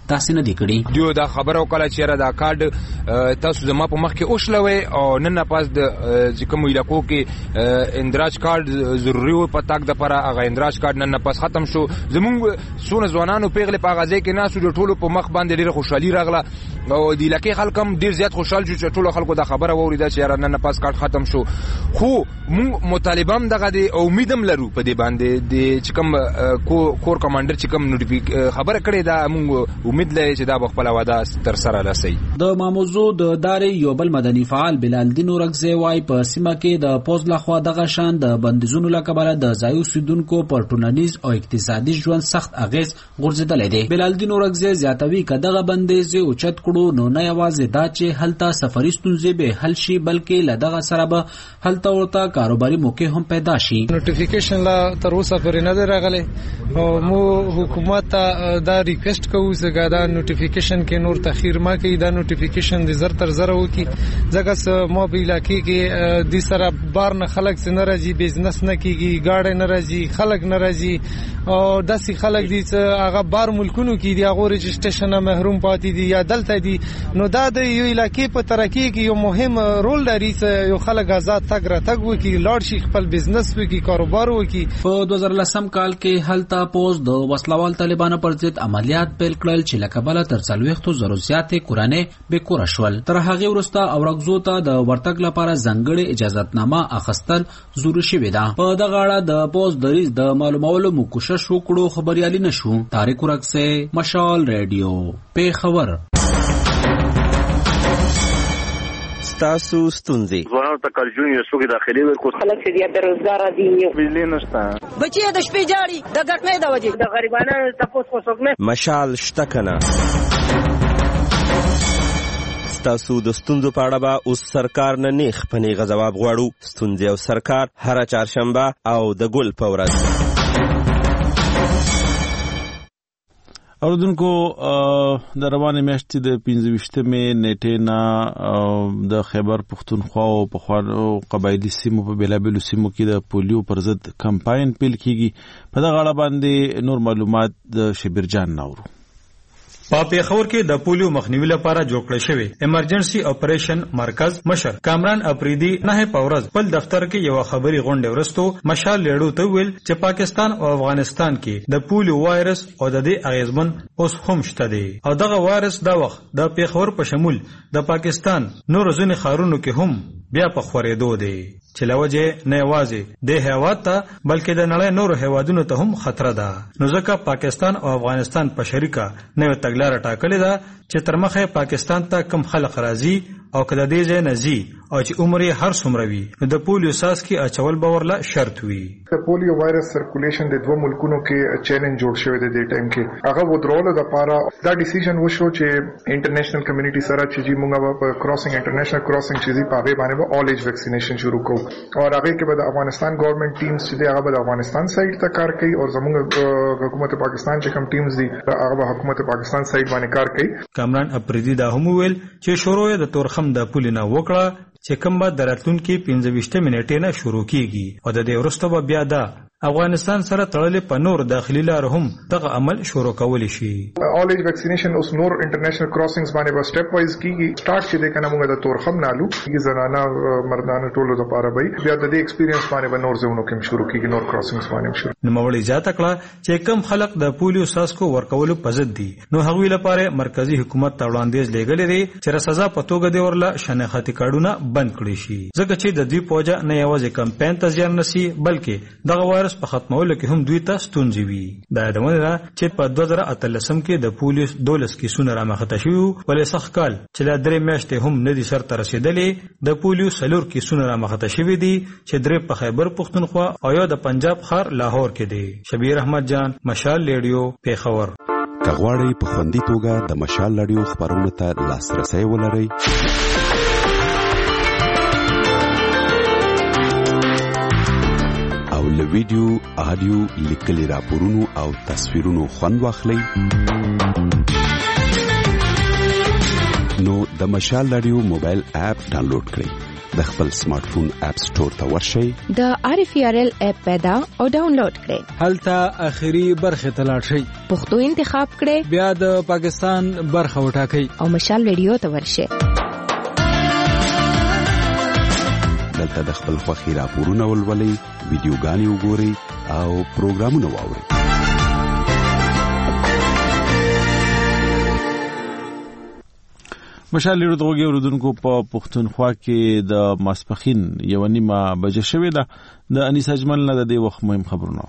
تاسو نه دی کړی. دیو دا خبرو کله چې را دا کارت تاسو زما په مخ کې اوښلوي او نن نه پاس د چې کوم علاقو کې اندراج کارت ضروري و په تاک د پر هغه اندراج کارت نن نه پاس ختم شو. زمونږ سونه ځوانانو پیغله په غازی کې ناسو د ټولو په مخ باندې ډیره خوشحالي راغله او د علاقې خلک هم ډیر زیات خوشحال شو چې ټولو خلکو دا خبره ووریده چې نن نه پاس کارت ختم شو. خو مونږ مطالبه هم دغه دی او امید هم لرو په دې باندې د چې کوم کور کمانډر چې کوم نوټیفیک خبره کړې دا مونږ امید لري چې دا خپل واده تر سره رسي. د ماموزو د دارې یو بل مدني فعال بلال الدین اورکزی وايي په سیمه کې د پوز لخوا دغه شان د بندیزونو لکبره د ځایو سیدونکو پر ټولنیز او اقتصادي ژوند سخت اغیز غورځیدلی دی. بلال الدین اورکزی زیاتوي که دغه بندیز اوچت کړو نو نه یوازې دا چې هلته سفري ستونزې به حل شي بلکې له دغه سره به هلته ورته کاروباري موقع هم پیدا شي. نوټیفیکیشن لا تر اوسه پورې نه دی راغلی او مو حکومت ته دا ریکویسټ کوو چې دا نوټیفیکیشن کې نور تاخیر ما کوي. دا نوټیفیکیشن د زر تر زر وکي ځکه ما په علاقې کې د سره بار نه خلک څنګه راځي بزنس نه کیږي گاډي نه راځي خلک نه راځي او داسې خلک دي چې هغه بار ملکونو کې دي هغه رجسټریشن محروم پاتې دي یا دلته دي. نو دا د یو علاقې په ترقی کې یو مهم رول لري چې یو خلک آزاد تګ را تګ وکي لاړ شي خپل بزنس وکي کاروبار وکي. په دوه زره لسم کال کې هلته پوز د وسلوال طالبانو پر ضد عملیات پیل کړل چې لکبله تر څلوېښتو زرو زیاتې کورنۍ بې کوره شول. تر هغې وروسته اورکزو ته د ورتګ لپاره ځانګړې اجازتنامه اخیستل ضروري شوې ده. په دغه اړه د پوز دریځ د معلومولو مو کوشش وکړو خو بریالي نه شو. طارق اورکزی، مشال ریډیو، پیښور. تاسو ستونزې ځوانانو ته کارجون یو څوک داخلي ورکو خلک چې بیا روزګار دي بجلی نشته بچي د شپې جاړي د ګټنې د وجې د غریبانو تاسو کو څوک نه مشال شته کنه. تاسو د ستونزو په اړه به اوس سرکار نه نیخ په نیغه ځواب غواړو. ستونزې او سرکار هره چهارشنبه او د ګل په ورځ. اوردونکو د روانې میاشتې د پنځه ویشتمې نیټې نه د خیبر پښتونخوا او پخوانو قبایلي سیمو په بېلابېلو سیمو کې د پولیو پر ضد کمپاین پیل کیږي. په دغه اړه باندې نور معلومات د شبیر جان ناورو. په پیښور کې د پولیو مخنیوي لپاره جوړ کړل شوی ایمرجنسي اپریشن مرکز مشر کامران اپریدي نه په ورځ خپل دفتر کې یو خبري غونډه ورستو مشال لیړو ته ویل چې پاکستان او افغانستان کې د پولیو وایرس او د دې اغیزمن اوس هم شته دی او دغه وایرس دا وخت د پیښور په شمول د پاکستان نور ځینې ښارونو کې هم بیا په خورېدو دی چې لوجه نه یوازې د هیواد ته بلکې د نړۍ نورو هیوادونو ته هم خطر ده. نو ځکه پاکستان او افغانستان په شریکه نوې تګلاره ټاکلې ده چې تر مخه پاکستان ته کم خلک راځي او کله دې ځای نزي او چې عمر یې هر څومره وي نو د پولیو ساس کې اچول به ورله شرط وي. د پولیو وایرس سرکولیشن د دوه ملکونو کې چیلنج جوړ شوی دی د ټایم کې هغه ودرول د پاره دا ډیسیژن وشو چې انټرنیشنل کمیونټي سره چې موږ په کراسینګ انټرنیشنل کراسینګ چې په هغه باندې به اول ایج ویکسینیشن شروع کوو او هغه کې به د افغانستان ګورنمنت ټیمز چې هغه به د افغانستان سایډ ته کار کوي او زموږ حکومت پاکستان چې کوم ټیمز دي هغه به حکومت پاکستان سایډ باندې کار کوي. کامران اپریدي دا هم ویل چې شروع د تورخم د پولینا وکړه چې کوم به د راتلونکي پنځه ویشتمې نیټې نه شروع کیږي او د دې وروسته به بیا دا افغانستان سره تړلې په نور داخلي لار هم دغه عمل شروع کولی شي. اول ایج ویکسینیشن اوس نور انټرنیشنل کراسینګز باندې به سټپ وایز کیږي. سٹارټ چې د کنه موږ د تورخم نالو چې زنانه مردانه ټولو لپاره به بیا د دې ایکسپیرینس باندې به نور ځونو کې شروع کیږي نور کراسینګز باندې شروع. نو مولوی زیاته کړه چې کم خلک د پولیو ساسکو ورکولو په ضد دي نو هغوی لپاره مرکزی حکومت ته وړاندیز لېږلی دی چې سزا په توګه دی ورله شناختی کارډونه بند کړي شي ځکه چې د دې پوجا نه یوازې کمپاین ته زیان نسی بلکې دغه وایرس په ختمولو کې هم دوی ته ستونزې وي. دا د ونه چې په دوه زره اتلسم کې د پولیس دولس کیسونه رامخته شوي ولې سخت کال چې لا درې میاشتې هم نه دي سرته رسېدلې د پولیس څلور کیسونه رامخته شوي دي چې درې په خیبر پښتونخوا او یو د پنجاب ښار لاهور کې دی. شبیر احمد جان، مشال ریډیو، پیښور. که غواړئ په خوندي توګه د مشال ریډیو خبرونو ته لاسرسی ولرئ او له ویډیو، آډیو، لیکلي راپورونو او تصویرونو خوند واخلئ نو د مشال رادیو موبایل اپ ډاونلوډ کړئ. د خپل سمارټ فون اپ سٹور ته ورشئ، د آر اف ار ال اپ پیدا او ډاونلوډ کړئ. هلته اخري برخه ته لاړ شئ، پښتو انتخاب کړئ، بیا د پاکستان برخه وټاکئ او مشال ریډیو ته ورشئ. دلته د خپل خوښي راپورونه ولولئ، ویډیوګانې وګورئ او پروګرامونه واورئ. مشال ریډیو دغه اوردونکو په پښتونخوا کې د ماسپخین یو نیمه بجې شوې ده. د انیس اجمل نه د دې وخت مهم خبرونه.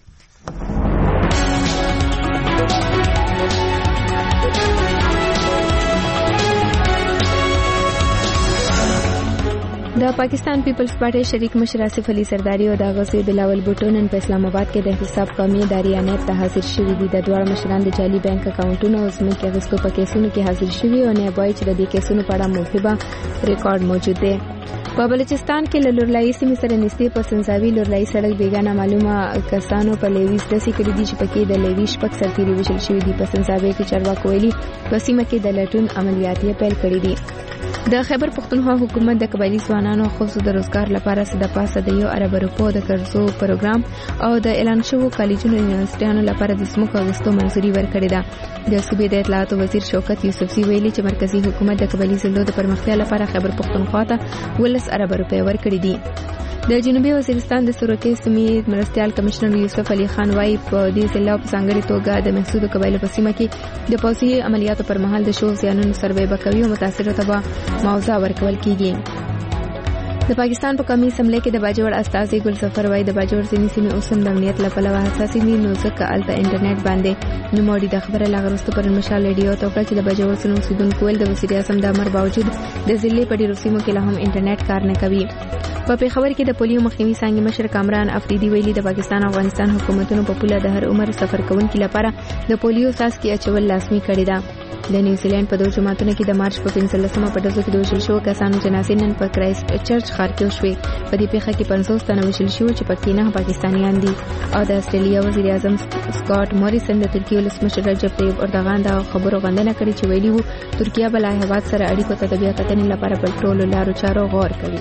د پاکستان پیپلز پارټي شریک مشر آصف علي زرداری او د غزوی بلاول بوټو نن په اسلام آباد کې د احتساب قومي ادارې انیب ته حاضر شوي دي. د دواړو مشران د جعلي بانک اکاونټونو او ځمکې اخیستو په کیسونو کې حاضر شوي او نیب وایي چې د دې کیسونو په اړه مبهمه ریکارډ موجود دی. په بلوچستان کې له لورلایي سیمې سره نږدې په سنځاوي لورلایي سړک بیګانه معلومه کسانو په لیویس داسې کړي دي چې پکې د لیویس شپږ سرتیري وژل شوي دي. په سنځاوي کې چارواکو ویلي په سیمه کې د لټون عملیات یې پیل کړي دي. د خیبر پښتونخوا حکومت د قبایلی ځوانانو خو د روزګار لپاره د پاسه د یو ارب روپو د قرضو پروګرام او د اعلان شوو کالجونو یونیورسيټانو لپاره د سمو کاغذونو منځوري ورکړې ده. د صوبې د اطلاعات وزیر شوکت یوسفزي ویلي چې مرکزی حکومت د قبایلی ضلعو د پرمختیا لپاره خیبر پښتونخوا ته ولس ارب روپے ورکړي دي. د جنوبي وزیرستان د سورکې سیمې مرستيال کمشنر یوسف علي خان وايي په دې ضلع په څنګه توګه د محسود قبایلو په سیمه کې د پوځي عملیاتو پر مهال د شو زیانونو سروې بکوي او متاثرو ته معاوضه ورکول کیږي. د پاکستان په قومي اسمبلی کې د باجوړ استازي ګل ظفر وايي د باجوړ ځینې سیمې اوسم د امنیت لپاره حساسې دي، نو ځکه الته انټرنیټ باندې نو موړي د خبره لاغرستو پر مشال ریډیو ته وکړه چې د باجوړ سیمو اوسیدونکو ول د وزیر اعظم د امر باوجود د ضلع په ډیرو سیمو کې لا هم انټرنیټ کار نه کوي. په پیښور کې د پولیو مخنیوي څنګه مشر کامران افریدي ویلي د پاکستان او افغانستان حکومتونو په پوله د هر عمر سفر کوونکو لپاره د پولیو څاڅکي اچول لازمي کړی ده. د نیوزیلند په دوه جماعتونو کې د مارچ په پنځلسمه په ډزو کې د وژل شوو کسانو جنازې نن په کرایسټ چرچ ښار کې وشوې. په دې پیښه کې پنځوس تنه وژل شوي چې پکې نه پاکستانیان دي. او د استرالیا وزیر اعظم سکاٹ موریسن د ترکیې ولسمشر رجب طیب اردوغان د خبرو غندنه کړې چې ویلي وو ترکیه بل هیواد سره اړیکو ته د بیا کتنې لپاره په ټولو لارو چارو غور کوي.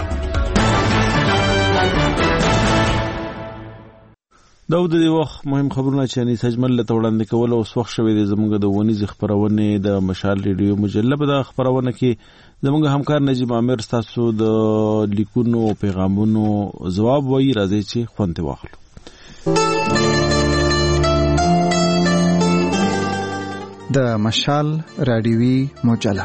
دا د دې وخت مهم خبرونه چې انیس اجمل له وړاندې کول او وخت شوې د زموږ د ونیز خبرونه د مشال ریډیو مجله په د خبرونه کې زموږ همکار نجیب عامر تاسو د لیکونو او پیغامونو جواب وایي. راځي چې خوانته واخلو. د مشال رادیوي مجله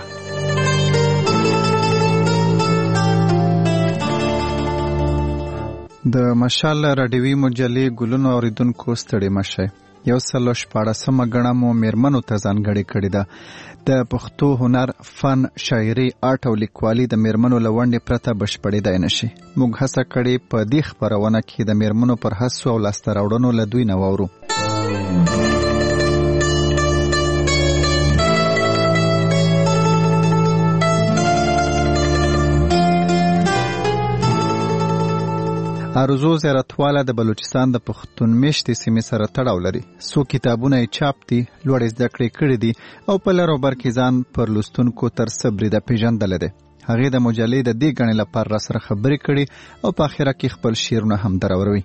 د مشال رادیوي مجلې ګلونو اوریدونکو ستړي مشه. یو سلو شپاړسمه غڼه مو میرمنو ته ځانګړې کړې ده. د پښتو هنر، فن، شاعري، آرټ او لیکوالي د میرمنو لوندې پرته بشپړېدای نشي. موږ هڅه کړې په دې خبرونه کې د میرمنو پر هڅو او لاسته راوړنو له دوی نه واورو. ارزو زیارتواله د بلوچستان د پښتون میشتې سیمې سره تړاو لري. څو کتابونه یې چاپ دي، لوړې زده کړې کړې دي او په لر او بر کې ځان پر لوستونکو تر صبرې د پیژندلې ده. هغې د مجلې د دې غڼې لپاره را سره خبرې کړې او په اخره کې خپل شعرونه هم دراوروي.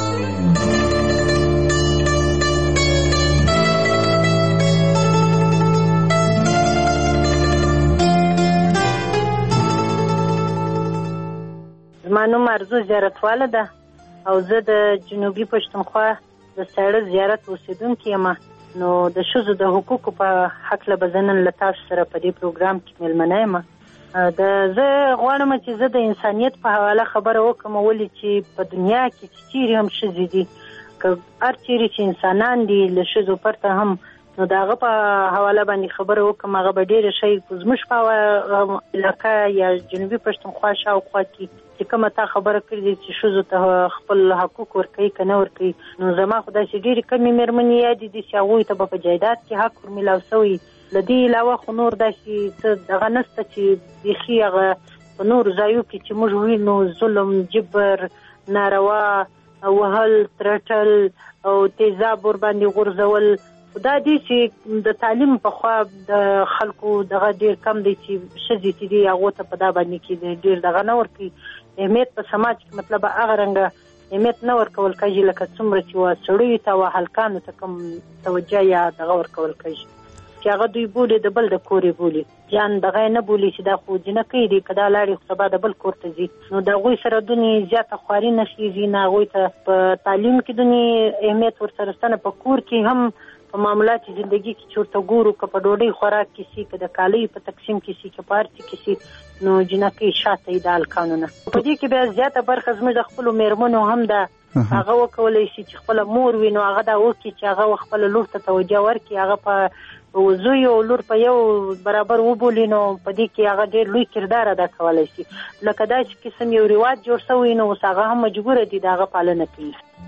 زما نوم ارزو زیارتواله ده او زه د جنوبي پښتونخوا د ساړه زیارت اوسیدونکې یم. نو د ښځو د حقوقو په هکله به زه نن له تاسو سره په دې پروګرام کې مېلمنه یم. د زه غواړم چې زه د انسانیت په حواله خبره وکړم، ولې چې په دنیا کې چې چیرې هم ښځې دي، که هر چیرې چې انسانان دي له ښځو پرته هم، نو د هغه په حواله باندې خبره وکړم. هغه به ډېره ښه زموږ په علاقه یا جنوبي پښتونخوا شاوخوا کې چې کومه تا خبره کړې ده چې ښځو ته خپل حقوق ورکوي که نه ورکوي، نو زما خو داسې ډېرې کمې مېرمنې یادې دي چې هغوی ته به په جایداد کې حق ورمیلاو شوی. له دې علاوه خو نور داسې څه دغه نشته چې بیخي هغه په نورو ځایو کې چې موږ وینو ظلم، جبر، ناروا، وهل، ترټل او تیزاب ورباندې غورځول، دا دی چې د تعلیم په خوا د خلکو دغه ډیر کم دی چې ښځې چې دي هغو ته په دا باندې کې ډیر دغه نه ورکوي اهمیت په سماج کې مطلب هغه رنګه اهمیت نه ورکول کېږي لکه څومره چې وا سړیو ته وا هلکانو ته کوم توجه یا دغه ورکول کېږي چې هغه دوی بولي د بل د کورې بولي جان دغه نه بولي چې دا خو جنکۍ دي که دا لاړې خو سبا د بل کور ته ځي نو د هغوی سره دونې زیاته خواري نه خېږي نه هغوی ته په تعلیم کې دونې اهمیت ورسره شته نه په کور کې هم په معاملات زندگی کې چې ورته ګورو که په ډوډۍ خوراک کې سي که د کالیو په تقسیم کې سي که په هر څه کې سي نو جنکۍ شاته یي د هلکانو نه په دې کې بیا زیاته برخه زموږ د خپلو مېرمنو هم ده هغه وکولی شي چې خپله مور وي نو هغه دا وکړي چې هغه خپله لور ته توجه ورکړي هغه په زوی او لور په یو برابر وبولي نو په دې کې هغه ډېر لوی کردار ادا کولی شي لکه دا چې قسم یو رواج جوړ شوی نو اوس هغه هم مجبوره دي د هغه پالنه کوي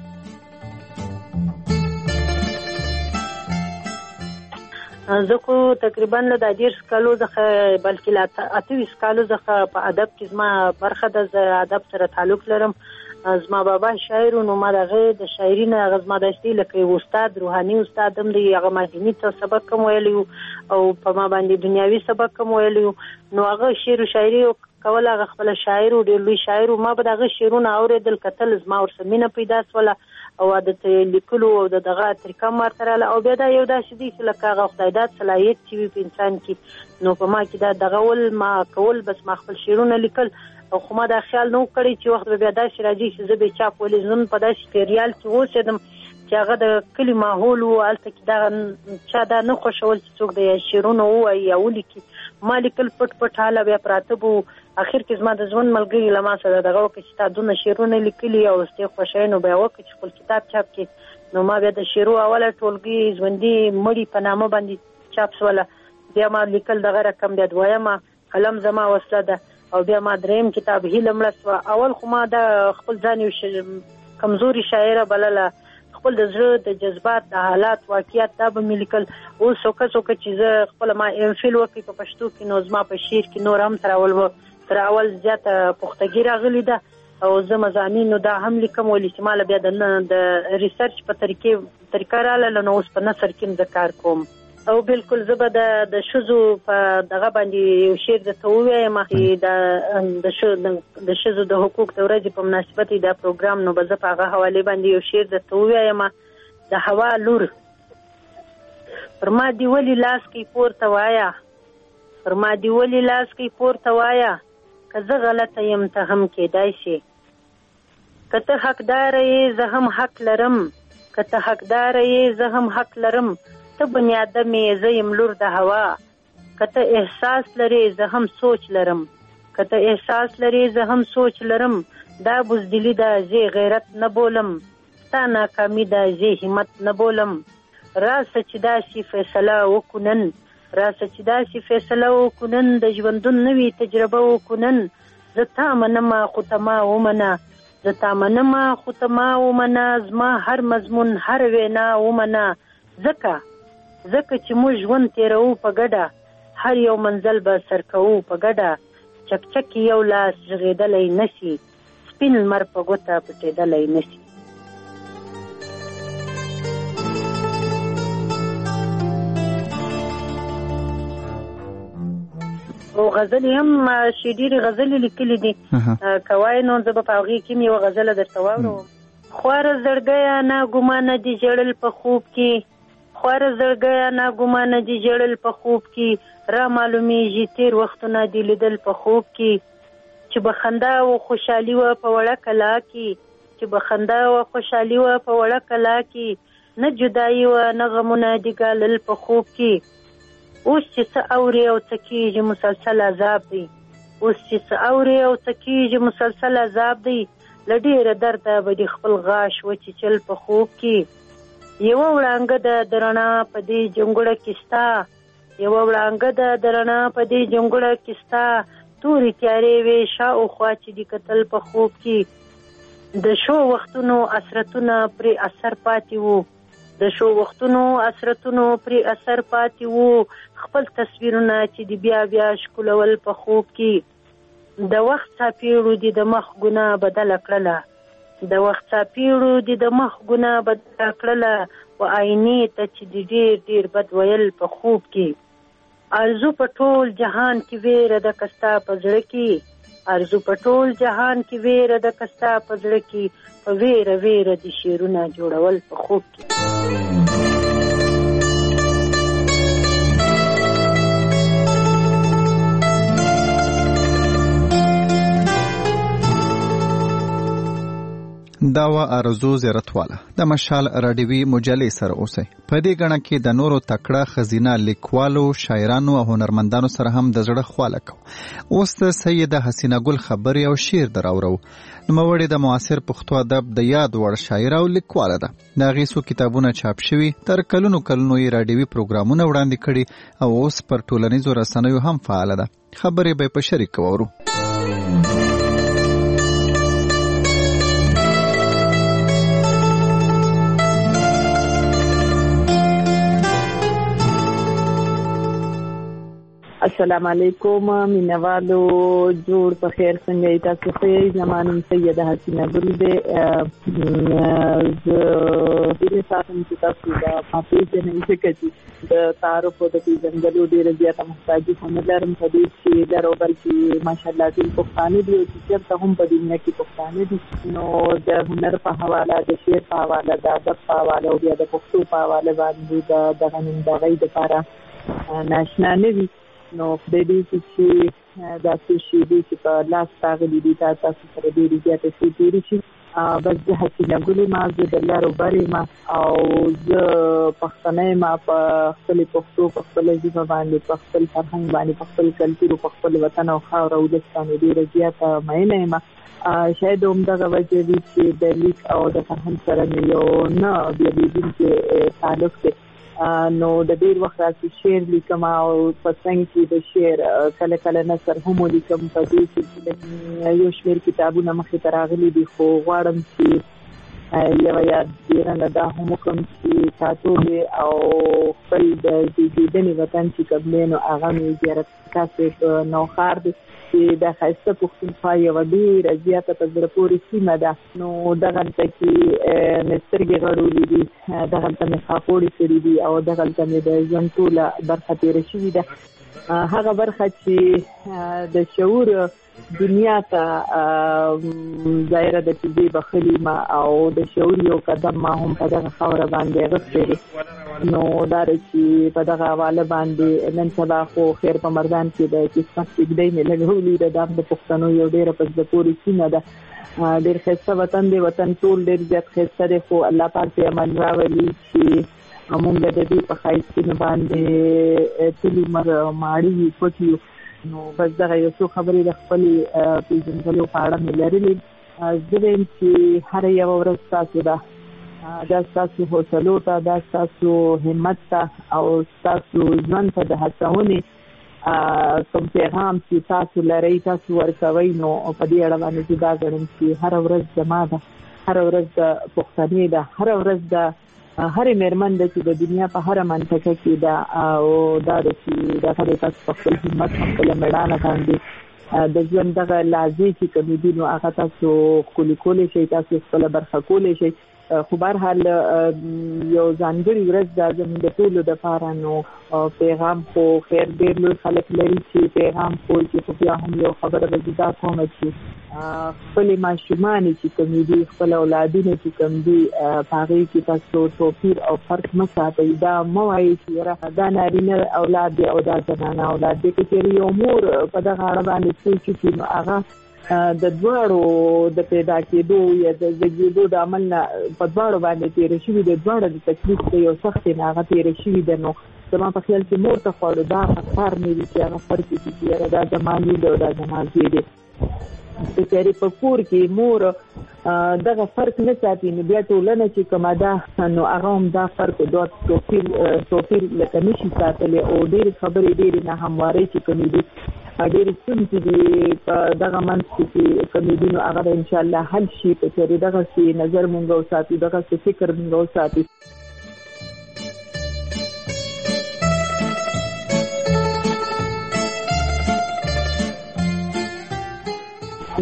زه خو تقریبا له دا دېرش کالو څخه بلکې له اته ویشت کالو څخه په ادب کې زما برخه ده زه ادب سره تعلق لرم زما بابا شاعر نو ما دغه د شاعري نه هغه زما داسې لکه یو استاد روحاني استاد هم دی هغه ما دیني څه سبق هم ویلی او په ما باندې دنیاوي سبق هم ویلی نو هغه شعر و شاعري کول هغه خپله شاعر و ډېر لوی شاعر و ما به د هغه شعرونه اورېدل کتل زما ورسره مینه پیدا شوله او عادت لیکلو او د دغه طریقه مارته راله او بیا دا یو داسې دی چې لکه هغه خدای داد صلاحیت چې وي په انسان کې نو په ما کې دا دغه ول ما کول بس ما خپل شعرونه لیکل او خو ما دا خیال نه کړی چې وخت به بیا داسې راځي چې زه به چاپ ولې زم په داسې پیریال کې اوسېدم چې هغه د کلي ماحول و هلته کې دا چا دا نه خوښول چې څوک د شعرونه ووایي یا ولیکي ما لیکل پټ پټ حاله بیا پراته به اخر کې زما د ژوند ملګري له ما سره دغه وکړه چې تا دونه شعرونه لیکلي او اوس دې خوښوي نو بیا وکړه چې خپل کتاب چاپ کړي نو ما بیا د شعرو اوله ټولګي ژوندي مړي په نامه باندې چاپ شوله بیا ما لیکل دغه رقم بیا دویمه قلم زما وسله ده او بیا ما دریم کتاب هیله مړه شوه اول خو ما د خپل ځان یو کمزوري شاعره بلله خپل د زړه د جذبات د حالات واقعیت دا به مې لیکل اوس څوکه څوکه چې زه خپله ما ایم فیل وکړي په پښتو کې نو زما په شعر کې نور هم تر اول تر اول زیاته پختګي راغلې ده او زه مضامینو دا هم لیکم ولې چې ما له بیا د ریسرچ په طریقې طریقه راله نو اوس په نثر کې زه کار کوم او بالکل زه به د ښځو په دغه باندې یو شعر درته ووایم چې د ښځو د حقوق د ورځې په مناسبت دا پروګرام نو به زه په هغه حوالې باندې یو شعر درته ووایم د هوا لور پر ما دې ولې لاس کوي پورته وایه پر ما دې ولې لاس کوي پورته وایه که زه غلطه یم ته هم کېدای شي که ته حقداره یې زه هم حق لرم که ته حقداره یې زه هم حق لرم ته بنیادم یې زه یم لور د هوا که ته احساس لرې زه هم سوچ لرم که ته احساس لرې زه هم سوچ لرم دا بزدلي ده زه غیرت نه بولم ستا ناکامي ده زه همت نه بولم راسه چې داسې فیصله وکړو نن راسه چې داسې فیصله وکړو نن د ژوندون نوې تجربه وکړو نن زه تا منمه خو ته ما ومنه زه تا منمه خو ته ما ومنه زما هر مضمون هر وینا ومنه ځکه ځکه چې موږ ژوند تېروو په ګډه هر یو منزل به سر کوو په ګډه چکچک یو لاس ژغېدلی نشي سپین لمر په ګوته پټېدلی نشي او غزلې هم شي ډېرې غزلې لیکلې دي که وایې نو زه به په هغې کې مې یوه غزله درته واورم خواره زړګیه ناګمانه دي ژړل په خوب کې خواره زړګیه ناګمانه دي ژړل په خوب کې را معلومیږي تېر وختونه دي لیدل په خوب کې چې به خندا و خوشحالي وه په وړه کلا کې چې به خندا و خوشحالي وه په وړه کلا کې نه جدایي وه نه غمونه دي ګالل په خوب کې اوس چې څه اورې او څه کېږي مسلسل عذاب دی اوس چې څه اورې او څه کېږي مسلسل عذاب دی له ډېره درده به دې خپل غاښ وچیچل په خوب کې یوه وړانګه ده د رڼا په دې جونګړه کې ستا یوه وړانګه ده د رڼا په دې جونګړه کې ستا تورې تیارې وې شاوخوا چې دې کتل په خوب کې د شو وختونو اثرتونه پرې اثر پاتې وو د شو وختونو اثرتونو پرې اثر پاتې وو خپل تصویرونه چې دی بیا بیا ښکلول په خوب کې د وخت څاپېړو دي د مخ ګناه بدله کړله د وخت پیړو د مخ ګناه بد کړله و آینې ته چې د ډیر ډیر بد ویل په خوب کې ارزو په ټول جهان کې ویره د کستا په زړه کې ارزو په ټول جهان کې ویره د کستا په زړه کې په ویره ویره د شعرونه جوړول په خوب کې. داوا ارزو زیرتواله د مشال راډیوي مجلې سره اوسئ. په دې غڼه کې د نورو تکړه خزینه لیکوالو، شاعرانو او هنرمندانو سره هم د زړه خواله کو. اوس د سیده حسینه ګل خبري او شعر دراورو. نوموړې د معاصر پښتو ادب د یاد وړ شاعر او لیکواله ده. د هغې څو کتابونه چاپ شوي، تر کلونو کلونو یې راډیوي پروګرامونه وړاندې کړي او اوس پر ټولنیزو رسنیو هم فعاله ده. خبرې به په شریک وورو. السلام علیکم مینوالو، جوړ په خیر څنګه تاسو ښه؟ زمانم سیده حسینه ګل دې زه دې ساتم چې تاسو دا پاتې نه شئ د تعارف او د ځنګلو ډېر زیاته محتاجي هم لرم په دې چې درو بل چې ماشاءالله ټول پښتانه دي چې چېرته هم په دنیا کې پښتانه دي، نو د هنر په حواله، د شعر په حواله، د ادب په حواله او بیا د پښتو په حواله باندې د دغه نندغۍ دپاره ناشنا نه وي. نو خدای دې چې دا څه شي دي چې په لاس راغلي دي دا تاسو سره ډېرې زیاتې ښې تېرې شي. بس زه حسینه ګل یم، زه د لارو بر یم او زه پښتنه یم، په خپلې پښتو، په خپله ژبه باندې، په خپل فرهنګ باندې، په خپل کلتور، په خپل وطن او خاوره او ولس باندې ډېره زیاته مینه یم. شاید همدغه وجه وي چې د لیک او د فرهنګ سره مې یو نه بېلېدونکی تعلق دی. نو د ډېر وخت راځي شعر لیکم او په څنګ کې د شعر کله کله نثر هم ولیکم. په دې سلسله یو شمېر کتابونه مخې ته راغلي دي، خو غواړم چې یوه یاد ډېره دا هم وکړم چې ټاټوبې او خپل د زېږېدنې وطن چې کوم دی نو هغه مې زیارت کاسې په نوښار دی چې د ښایسته پښتونخوا یوه ډېره زیاته په زړه پورې سیمه ده. نو دغلته کې مې سترګې غړولې دي، دغلته مې خاپوړې کړي دي او دغلته مې د ژوند ټوله برخه تېره شوې ده. هغه برخه چې د شعور دنیا ته ظاهره ده چې دوی بخلي ما او د شعور یو قدم ما هم په دغه خاوره باندې اغوستی دی. نو دا ده چې په دغه حواله باندې نن سبا خو خیر په مردان کې د قسمت کېږدۍ مې لګولې ده. دا د پښتنو یو ډېره په زړه پورې سیمه ده، ډېر ښایسته وطن دی. وطن ټول ډېر زیات ښایسته دی، خو الله پاک پرې عمل راولي چې موږ د دې په ښایستونو باندې ټول عمر ماړي وي، پټ یو. نو بس دغه یو څو خبرې د خپلې پېژندګلو په اړه مې لرلې. زه وایم چې هره یوه ورځ ستاسو ده، دا ستاسو حوصلو ته، دا ستاسو همت ته او ستاسو ژوند ته د هڅونې کوم پیغام چې تاسو لرئ، تاسو ورکوئ. نو په دې اړه باندې چې دا ګڼم چې هره ورځ زما ده، هره ورځ د پښتنې ده، هره ورځ د هرې مېرمن ده چې د دنیا په هره منطقه کې ده. او دا ده چې دا خبرې تاسو په خپل همت، په خپله مېړانه باندې د ژوند دغه لحظې چې کومې دي نو هغه تاسو ښکلې کولی شئ، تاسو خپله برخه کولی شئ. خو بهرحال یو ځانګړې ورځ ده زموږ د ټولو دپاره. نو پیغام خو خیر ډېر لوی خلک لري چې پیغام خو چې خو بیا هم یو خبره به زه دا کومه چې خپلې ماشومانې چې کومې دي، خپل اولادونه چې کوم دي، په هغې کې تاسو توپیر او فرق مه ساتئ. دا مه وایئ چې یاره دا نارینه اولاد دی او دا زنانه اولاد دی. که چېرې یو مور په دغه اړه باندې سوچ وکړي نو هغه د دواړو د پیدا کېدو یا د زېږېدو د عمل نه په دواړو باندې تېره شوي د دواړه د تکلیف د یو سخت نه هغه تېره شوي ده. نو زما په خیال چې مور ته خواړو دا کار نه وي چې هغه فرق وکړي چې یاره دا زما لور دی او دا زما زوی دی. که چېرې په کور کې مور دغه فرق نه ساتي نو بیا ټولنه چې کومه ده نو هغه هم دا فرق دا توپیر توپیر لکه نشي ساتلی. او ډېرې خبرې ډېرې ناهموارۍ چې کومې دي، ډېرې ستونزې دي په دغه منځ کې چې کومې دي نو هغه به انشاءالله حل شي. که چېرې دغسې نظر مونږ وساتو، دغسې فکر مونږ وساتو.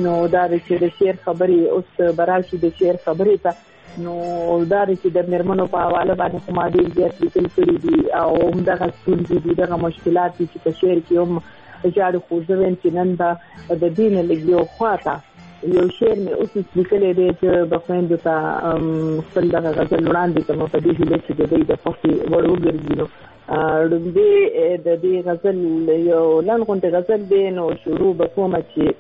نو دا چې د شعر خبرې اوس براشي د شعر خبرې ته نو دا چې د میرمنو په حواله باندې خو ما ډېر زیات لیکل کړي دي او همدغه ستونزې دي دغه مشکلات دي چې په شعر کې هم ژاړو خو زه وایم چې نن به د دې نه لږ یو خواته یو شعر مې اوس لیکلی دی چې به خویندو ته خپل دغه غزل وړاندې کړم په دې هیله چې د دوی د خوښې وړ وګرځي نو ړومبې د دې غزل یو لنډ غوندې غزل دی نو شروع به کومه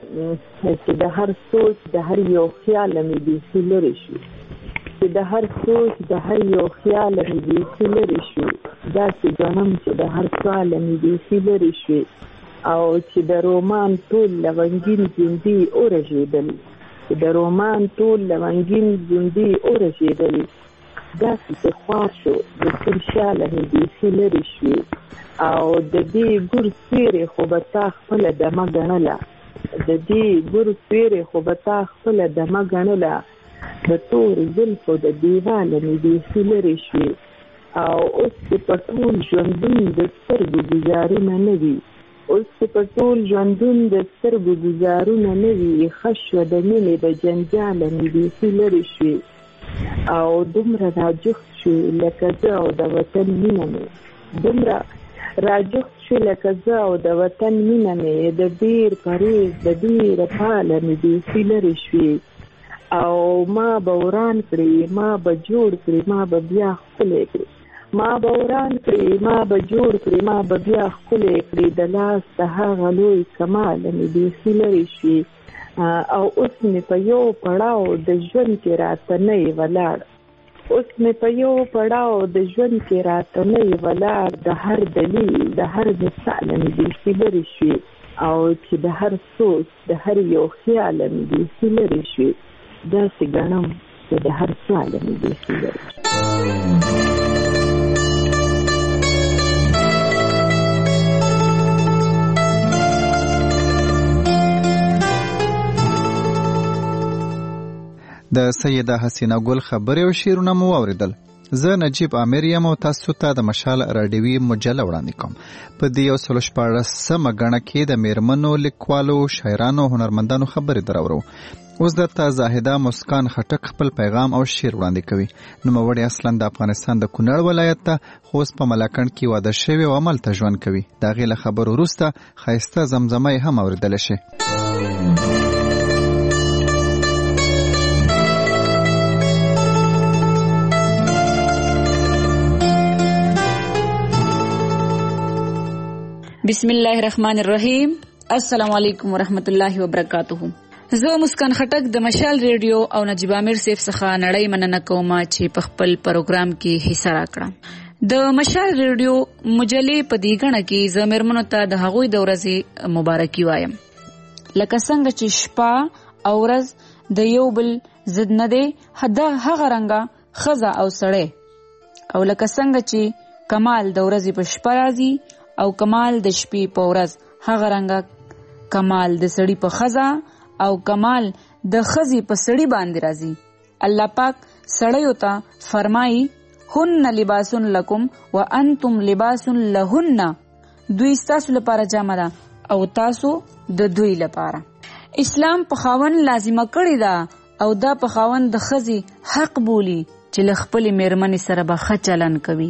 چې د هر سوچ د هر یو خیال مې بیخي لرې شو چې د هر سوچ د هر یو خیال مې بیخي لرې شو داسې ګڼم چې د هر سوال مې بیخي لرې شوې او چې د رومان ټول لونګین ژوندي ورژېدل چې د رومان ټول لونګین ژوندي ورژېدل داسې چې خوار شو د کوم شاله مې بیخي لرې شوې او د دې ګور سیرې خو به تا خپله دمه ګڼله د دې ګور سیرې خو به تا خپله دمه ګڼله د تور زلفو د دیواله مې بیخي لرې شوې او اوس چې په ټول ژوندون د سترګو ګزارونه نه وي اوس چې په ټول ژوندون د سترګو ګزارونه نه وي ښه شوه د مینې د جنجاله مې بیخي لرې شوې او دومره راجخت شوې لکه زه او د وطن مینه مې دومره راجخت شوې لکه زه او د وطن مینه مې د ډېر پرهیز د ډېره پاله مې بیخي لرې شوې او ما به وران کړې ما به جوړ کړې ما به بیا ښکلی کړې ما به وران کړې ما به جوړ کړې ما به بیا ښکلی کړې د لاس د هغه لوی کماله مې بیخي لرې شوې او اوس مې په یو پړاو د ژوند کې راته نه یې ولاړ اوس مې په یو پړاو د ژوند کې راته نه یې ولاړ د هر دلیل د هر مثاله مې بیخي لرې شوې او چې د هر سوچ د هر یو خیاله مې بیخي لرې شوې داسې ګڼم چې د هر سواله مې بیخي لرې شوې د سیده حسینه ګل خبرې او شعرونه مو واوریدل. زه نجیب عامر یم او تاسو ته د مشال راډیوي مجله وړاندې کوم. په دې یو سل شپاړسمه ګڼه کې د میرمنو لیکوالو شاعرانو هنرمندانو خبرې درورو. اوس درته زاهده مسکان خټک خپل پیغام او شعر وړاندې کوي. نوموړې اصلا د افغانستان د کونړ ولایت ته خو اوس په ملاکنډ کې واده شوې او عملته ژوند کوي. د هغې له خبرو وروسته ښایسته زمزمه یې هم اورېدلی شي. بسم الله الرحمن الرحیم. السلام علیکم ورحمت الله وبرکاته. زه مسکان خټک د مشال ریډیو او نجیب عامر صاحب څخه نړۍ مننه کوم چې په خپل پروګرام کې حصہ راکړه. د مشال ریډیو مجلې په دې غڼه کې زه میرمنو ته د هغوی د ورځې مبارکي وایم. لکه څنګه چې شپه او ورځ د یو بل ضد نه دی، هدا هغه رنګه ښځه او سړی، او لکه څنګه چې کمال د ورځې په شپه راځي او کمال د شپې په ورځ، هغه رنګه کمال د سړي په ښځه او کمال د ښځې په سړي باندې راځي. الله پاک سړیو ته فرمایي هن لباسن لکم وانتم لباسن لهن، دوی ستاسو لپاره جامه ده او تاسو د دوی لپاره. اسلام په خاوند لازمه کړې ده او دا په خاوند د ښځې حق بولي چې له خپلې میرمنې سره به ښه چلن کوي،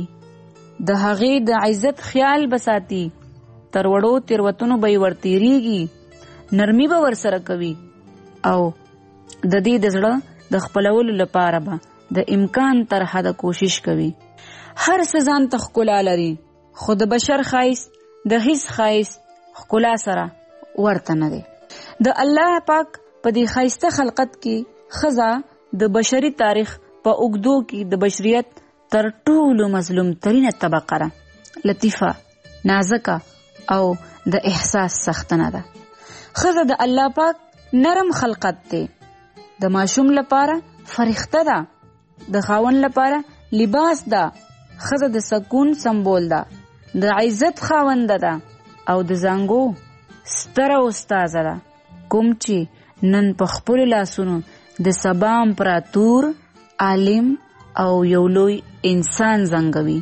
د هغې د عزت خیال بساتي، تر وړو تیروتنو به یې ورتیریږي، نرمي به ورسره کوي او د دې د زړه د خپلولو لپاره به د امکان تر حده کوشش کوي. هر څه ځان ته ښکلا لري، خو د بشر ښایست د هیڅ ښایست ښکلا سره ورته نه دی. د الله پاک په دې ښایسته خلقت کې ښځه د بشري تاریخ په اوږدو کې د بشریت تر ټولو مظلوم ترینه طبقه ده، لطیفه، نازکه او د احساس څښتنه ده. ښځه د الله پاک نرم خلقت دی، د ماشوم لپاره فرښته ده، د خاوند لپاره لباس ده، ښځه د سکون سمبول ده، د عزت خاونده ده او د زانګو ستره استازه ده، کوم چې نن په خپلو لاسونو د سبا امپراتور، عالم او یو لوی انسان زنګوي.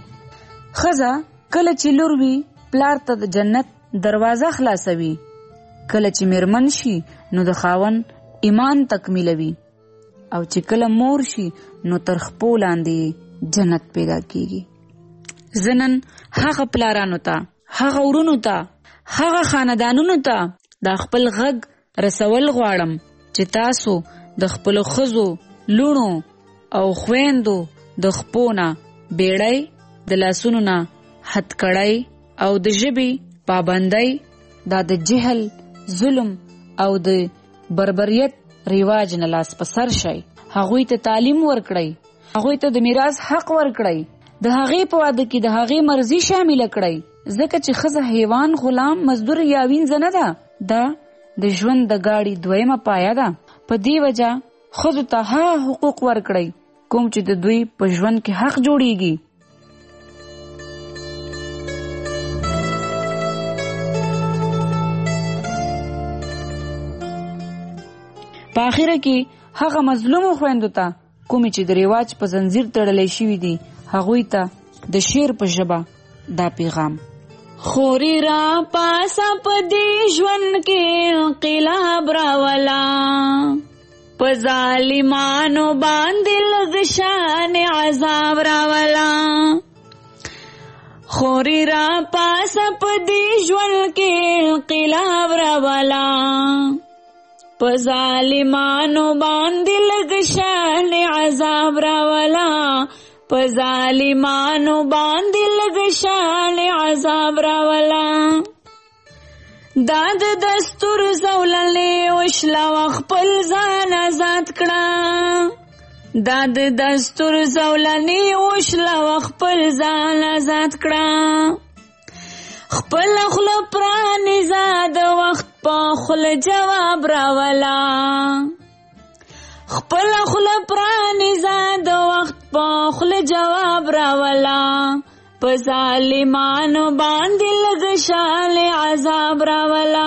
ښځه کله چې لور وي پلار ته د جنت دروازه خلاصوي، کله چې میرمن شي نو د خاوند ایمان تکمیلوي او چې کله مور شي نو تر خپو لاندې جنت پیدا کیږي. زنن هغه پلارانو ته، هغه ورونو ته، هغه خاندانونو ته دا خپل غږ رسول غواړم چې تاسو د خپل ښځو، لونو او خويندو د خپونه بیړۍ، د لاسونو نه هتکړۍ او د ژبې پابندۍ دا د جهل، ظلم او د بربریت رواج نه لاس په سر شي. هغوی ته تعلیم ورکړئ، هغوی ته د میراث حق ورکړئ، د هغې په واده کې د هغې مرضی شامل کړئ، ځکه چې ښځه حیوان، غلام، مزدور یا وینځه نه ده. دا د ژوند د ګاډي دویمه پایه ده. په دې وجه ښځو ته هغه حقوق ورکړئ کوم چې د دوی په ژوند کې حق جوړیږي. په اخره کې هغه مظلوم خويندو ته کومې چې د رواج په زنجیر تړلې شوي دي هغوی ته د شعر په ژبه دا پیغام: خوري را پاسه په دې ژوند کې انقلاب راولا، په ظالمانو باندې لږ شان عذاب راولا. خوري را پاسه په دې ژوند کې انقلاب راولا، په ظالمانو باندې لږ شان عذاب راولا، په ظالمانو باندې لږ شان عذاب راولا. دا د دستور زولنې وشله خپل ځان آزاد کړه، دا د دستور زولنې وشله خپل ځان آزاد کړه. خپل خوله پرانیزه د وخت په خوله جواب راولا، خپل خوله پرانیزه د وخت په خوله جواب راولا، په ظالمانو باندې لږ شان عذاب راولا.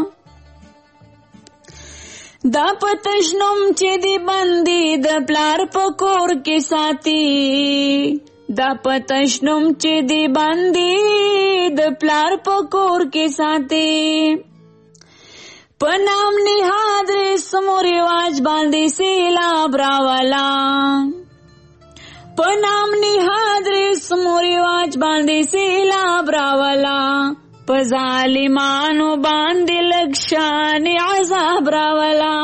دا پتشنم چې دی بندي د پلار په کور کې ساتي، دا پتشنم چې دی بندي د پلار په کور کې ساتي. په نام نهاد رسم و رواج باندې سیلاب راولا، په نام نهاد رسم و رواج باندې سیلاب راولا، په ظالمانو باندې لږ شان عذاب راولا.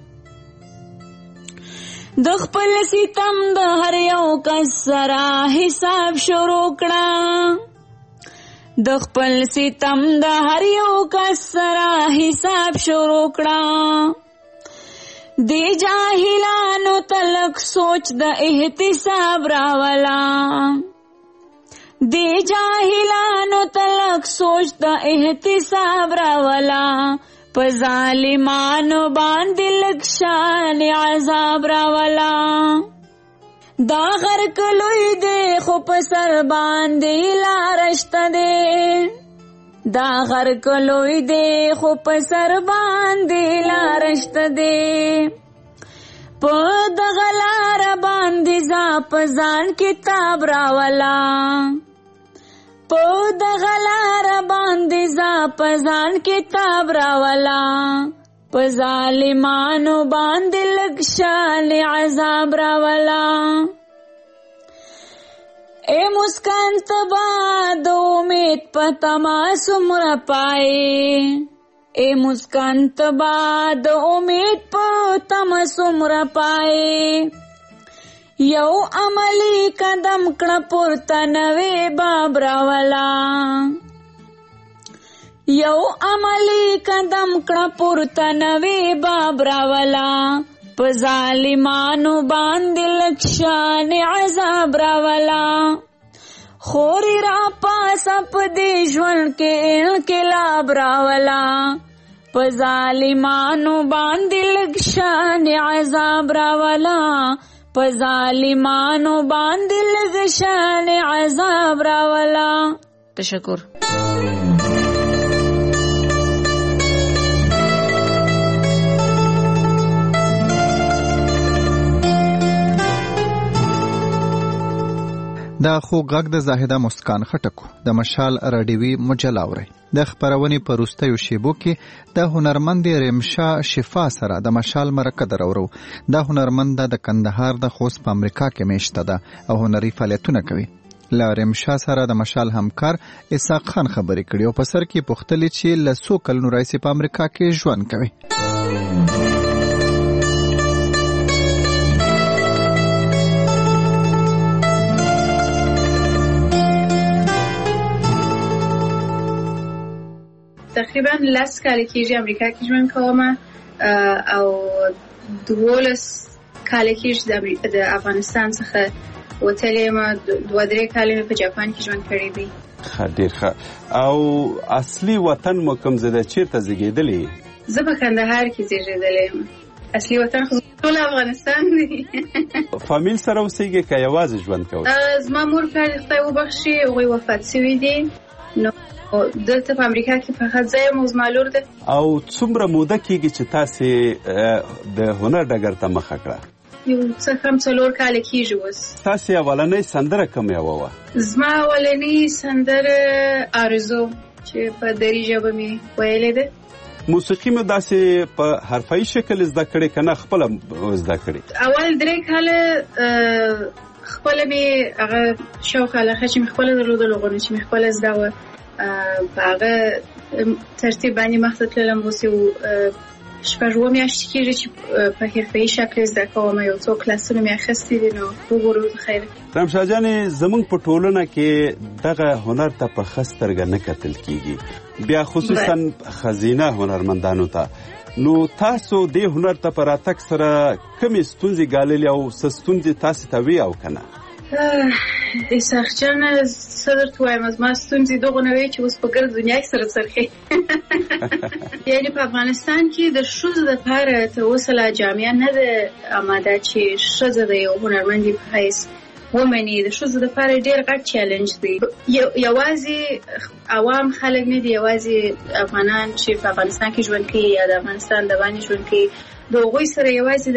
د خپل ستم د هر یو کس سره حساب شروع کړه، د خپل ستم د هر یو کس سره حساب شروع کړه. دی جاهلانو تلک سوچ د احتساب راولا، دی جاهلانو تلک سوچ د احتساب راولا، په ظالمانو باندې لږ شان عذاب راولا. دا غرق لوی دی خو په سر باندې لارشته دی، دا غرق لوی دی خو په سر باندې لارشته دی. په دغه لاره باندې ځه په ځان کتاب راولا، په دغه لاره باندې ځه په ځان کتاب راولا، په ظالمانو باندې لږ شان عذاب راولا. اے مسکان تبا د امید په تما څومره پایې، اے مسکان تبا د امید په تما څومره پایې. یو عملی قدم کړه پورته نوې باب راولا، یو عملی قدم کړه پورته نوې باب راولا، په ظالمانو باندې لږ شان عذاب راولا. خوري را پاسه په دې ژوند کې انقلاب راولا، په ظالمانو باندې لږ شان عذاب راولا، په ظالمانو باندې لږ شان عذاب راولا. تشکر. دا خو غږ د زاهده مسکان خټکو د مشال راډیوي مجله اوري. د خبرونې په وروستیو شیبو کې د هنرمند رمشا شفا سره د مشال مرکه درورو. دا هنرمند د کندهار د خوست په امریکا کې میشته ده او هنري فعالیتونه کوي. له رمشا سره د مشال همکار اسحاق خان خبرې کړي او په سر کې پوښتلې چې له څو کلونو راهیسې په امریکا کې ژوند کوي. تقریبا لس کال کېږي امریکا کې ژوند کوم او دولس کال کېږي د افغانستان څخه وتلې یم. دوه درې کال مې په جاپان کې ژوند کړی دی. ښه ډېر ښه. او اصلي وطن مو کوم ځای ده؟ چېرته زېږېدلې؟ زه په کندهار کې زېږېدلې یم. اصلي وطن خو ټول افغانستان دی. فامیل سره اوسېږې که یوازې ژوند کوئ؟ زما مور پلار دې خدای وبخښي هغوی وفات شوي دي. نو دلته په امریکا کې فقط زه یم او زما لور ده. او څومره موده کېږي چې تاسې د هنر ډګر ته مخه کړه؟ یو څه کم څلور کاله کېږي اوس. تاسې اولنۍ سندره کوم یوه وه؟ زما اولنۍ سندره آرزو چې په دري ژبه مې ویلې ده. موسیقي مې داسې په حرفایي شکل زده کړې که نه خپله زده کړې؟ اول درې کاله خپله مې هغه شوق علاقه چې مې خپله درلودله غواړم چې مې خپله زده وه په هغه ترتیب باندې مخته تللم. اوس یو شپږ اووه میاشتې کېږي چې په حرفه‌ایي شکل زده کوم. یو څو کلاسونه مې اخیستي دي. نو وګورو خیر. رمشا جانې زموږ په ټولنه کې دغه هنر ته په ښه سترګه نه کتل کېږي، بیا خصوصا ښځینه هنرمندانو ته. نو تاسو دې هنر ته په راتګ سره کومې ستونزې ګاللې او څه ستونزې تاسې ته وي او که نه؟ اسحاق جانه څه درته وایم، زما ستونزې دغونه وې چې اوس په ګرد دنیا کې سره څرخي. یعنې په افغانستان کې د ښځو دپاره تر اوسه لا جامعه نه ده اماده چې ښځه د یو هنرمندې په حیث ومني. د ښځو دپاره ډېر غټ چیلنج دی. یوازې عوام خلک نه دي، یوازې افغانان چې په افغانستان کې ژوند کوي یا د افغانستان د باندې ژوند کوي، د هغوی سره یوازې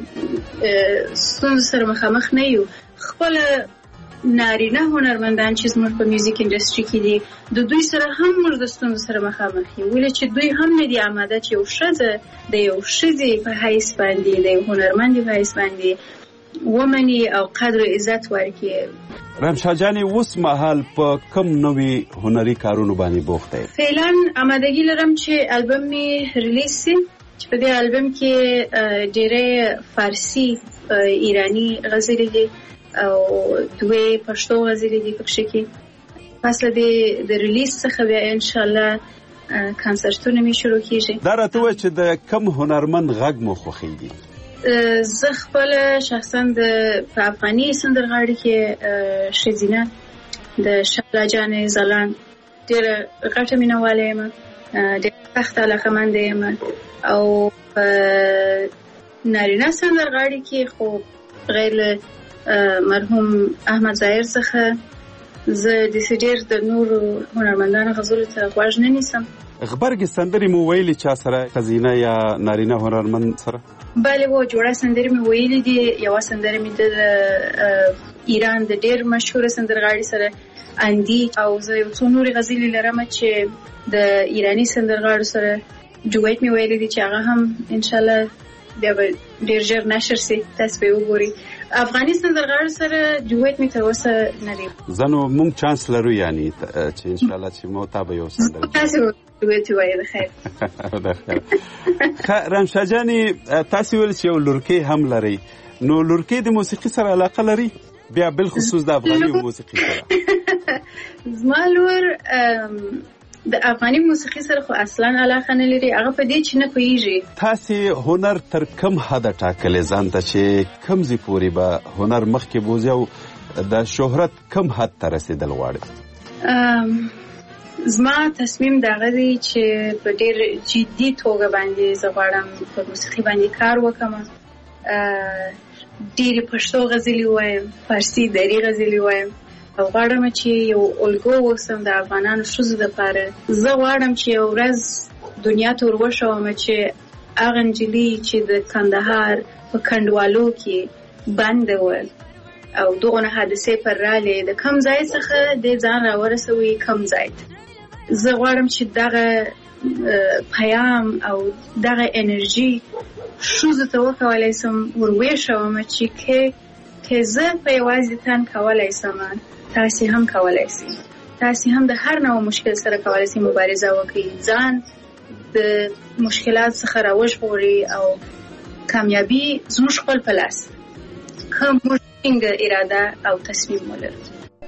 دغه ستونزو سره مخامخ نه یو. خپل نارینه هنرمندان چې زموږ په میوزیک انډسټري کې دي، د دوی سره هم موږ د ستونزو سره مخامخ یو، ولې چې دوی هم نه دي آماده چې یو ښځه د یو ښځې په حیث باندې، د یو هنرمندې په حیث باندې ومني او قدر و عزت ورکړي. رمشا جانې اوس مهال په کوم نوي هنري کارونو باندې بوخته یې؟ فعلا آمادګي لرم چې البم مې ریلیز سي، چې په دې البم کې ډېرې فارسي ایراني غزلې دي او دوی پښتو غزلې دي پکښې کې. پس له د ریلیز څخه بیا انشاءالله کنسرتونه مې شروع کېږي. دا راته ووایه چې د کوم هنرمند غږ مو خوښېږي؟ زه خپله شخصا د په افغاني سندرغاړي کې ښځینه د شهلا جانې ځلاند ډېره غټه مینهواله یم، ډېره سخته علاقهمنده یم. او په نارینه سندرغاړي کې خو غیر مرحوم احمد ظاهر څخه زه داسې ډېر د نورو هنرمندانو غزلو ته غوږ نه نیسم. غبرګې سندرې مو ویلې چا سره، ښځینه یا نارینه هنرمند سره؟ بله و جوړه سندرې مې ویلې دي. یوه سندره مې د ایران د ډېر مشهوره سندرغاړي سره اندي، او زه یو څو نورې غزلې لرم چې د ایراني سندرغاړو سره ډویټ مې ویلې دي چې هغه هم انشاءالله بیا به ډېر ژر نشر سي، تاسو به وګورئ. افغاني سندرغاړو سره ډویټ مې تر اوسه نه دی. زه نو موږ چانس لرو یعنې چې انشاءالله چې مو تا به یو سندره تاسو ډویټ ووایئ. د خیر د خیر. ښه رمشا جانې تاسې ویل چې یو لورکۍ هم لرئ، نو لورکۍ د موسیقي سره علاقه لري؟ بیا بالخصوص د افغاني موسیقي سره؟ زما لور د افغاني موسیقي سره خو اصلا علاقه نه لري، هغه په دې چې نه پوهېږي. تاسې هنر تر کوم حده ټاکلی ځان ته چې کوم ځای پورې به هنر مخکې بوځي او د شهرت کوم حد ته رسېدل غواړئ؟ زما تصمیم دغه دی چې په ډېر جدي توګه باندې زه غواړم په موسیقي باندې کار وکړم. ډېرې پښتو غزلې ووایم، فارسي دري غزلې ووایم، او غواړم چې یو الګو اوسم د افغانانو ښځو دپاره. زه غواړم چې یو ورځ دنیا ته ور وښوم چې هغه نجلۍ چې د کندهار په کنډوالو کې بنده وه، او دغه حادثه پر رااله د کم ځای څخه د ځان راورسوي کم ځای زه غواړم چې دغه پیام او دغه انرژي شوزه ته وکولای سم ورویشم چې کې کې زه په یوازیتان کولای سم تاسو هم کولای شئ تاسو هم د هر نوع مشکل سره کولای شئ مبارزه وکړئ ځان د مشکلات څخه راوژغورئ او کامیابی زموږ خپل په لاس کوم څنګه اراده او تصمیم ولرو.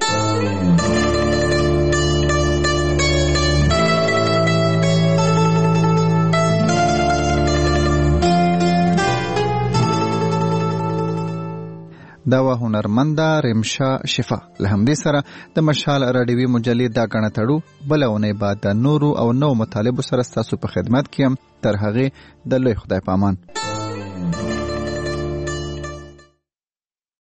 دا و هنرمنده رمشا شفا. له همدې سره د مشال راډیوي مجلې دا غڼه تړو بل اونۍ بعد د نورو او نو مطالبو سره ستاسو په خدمت کې هم تر هغه د لوی خدای پامان.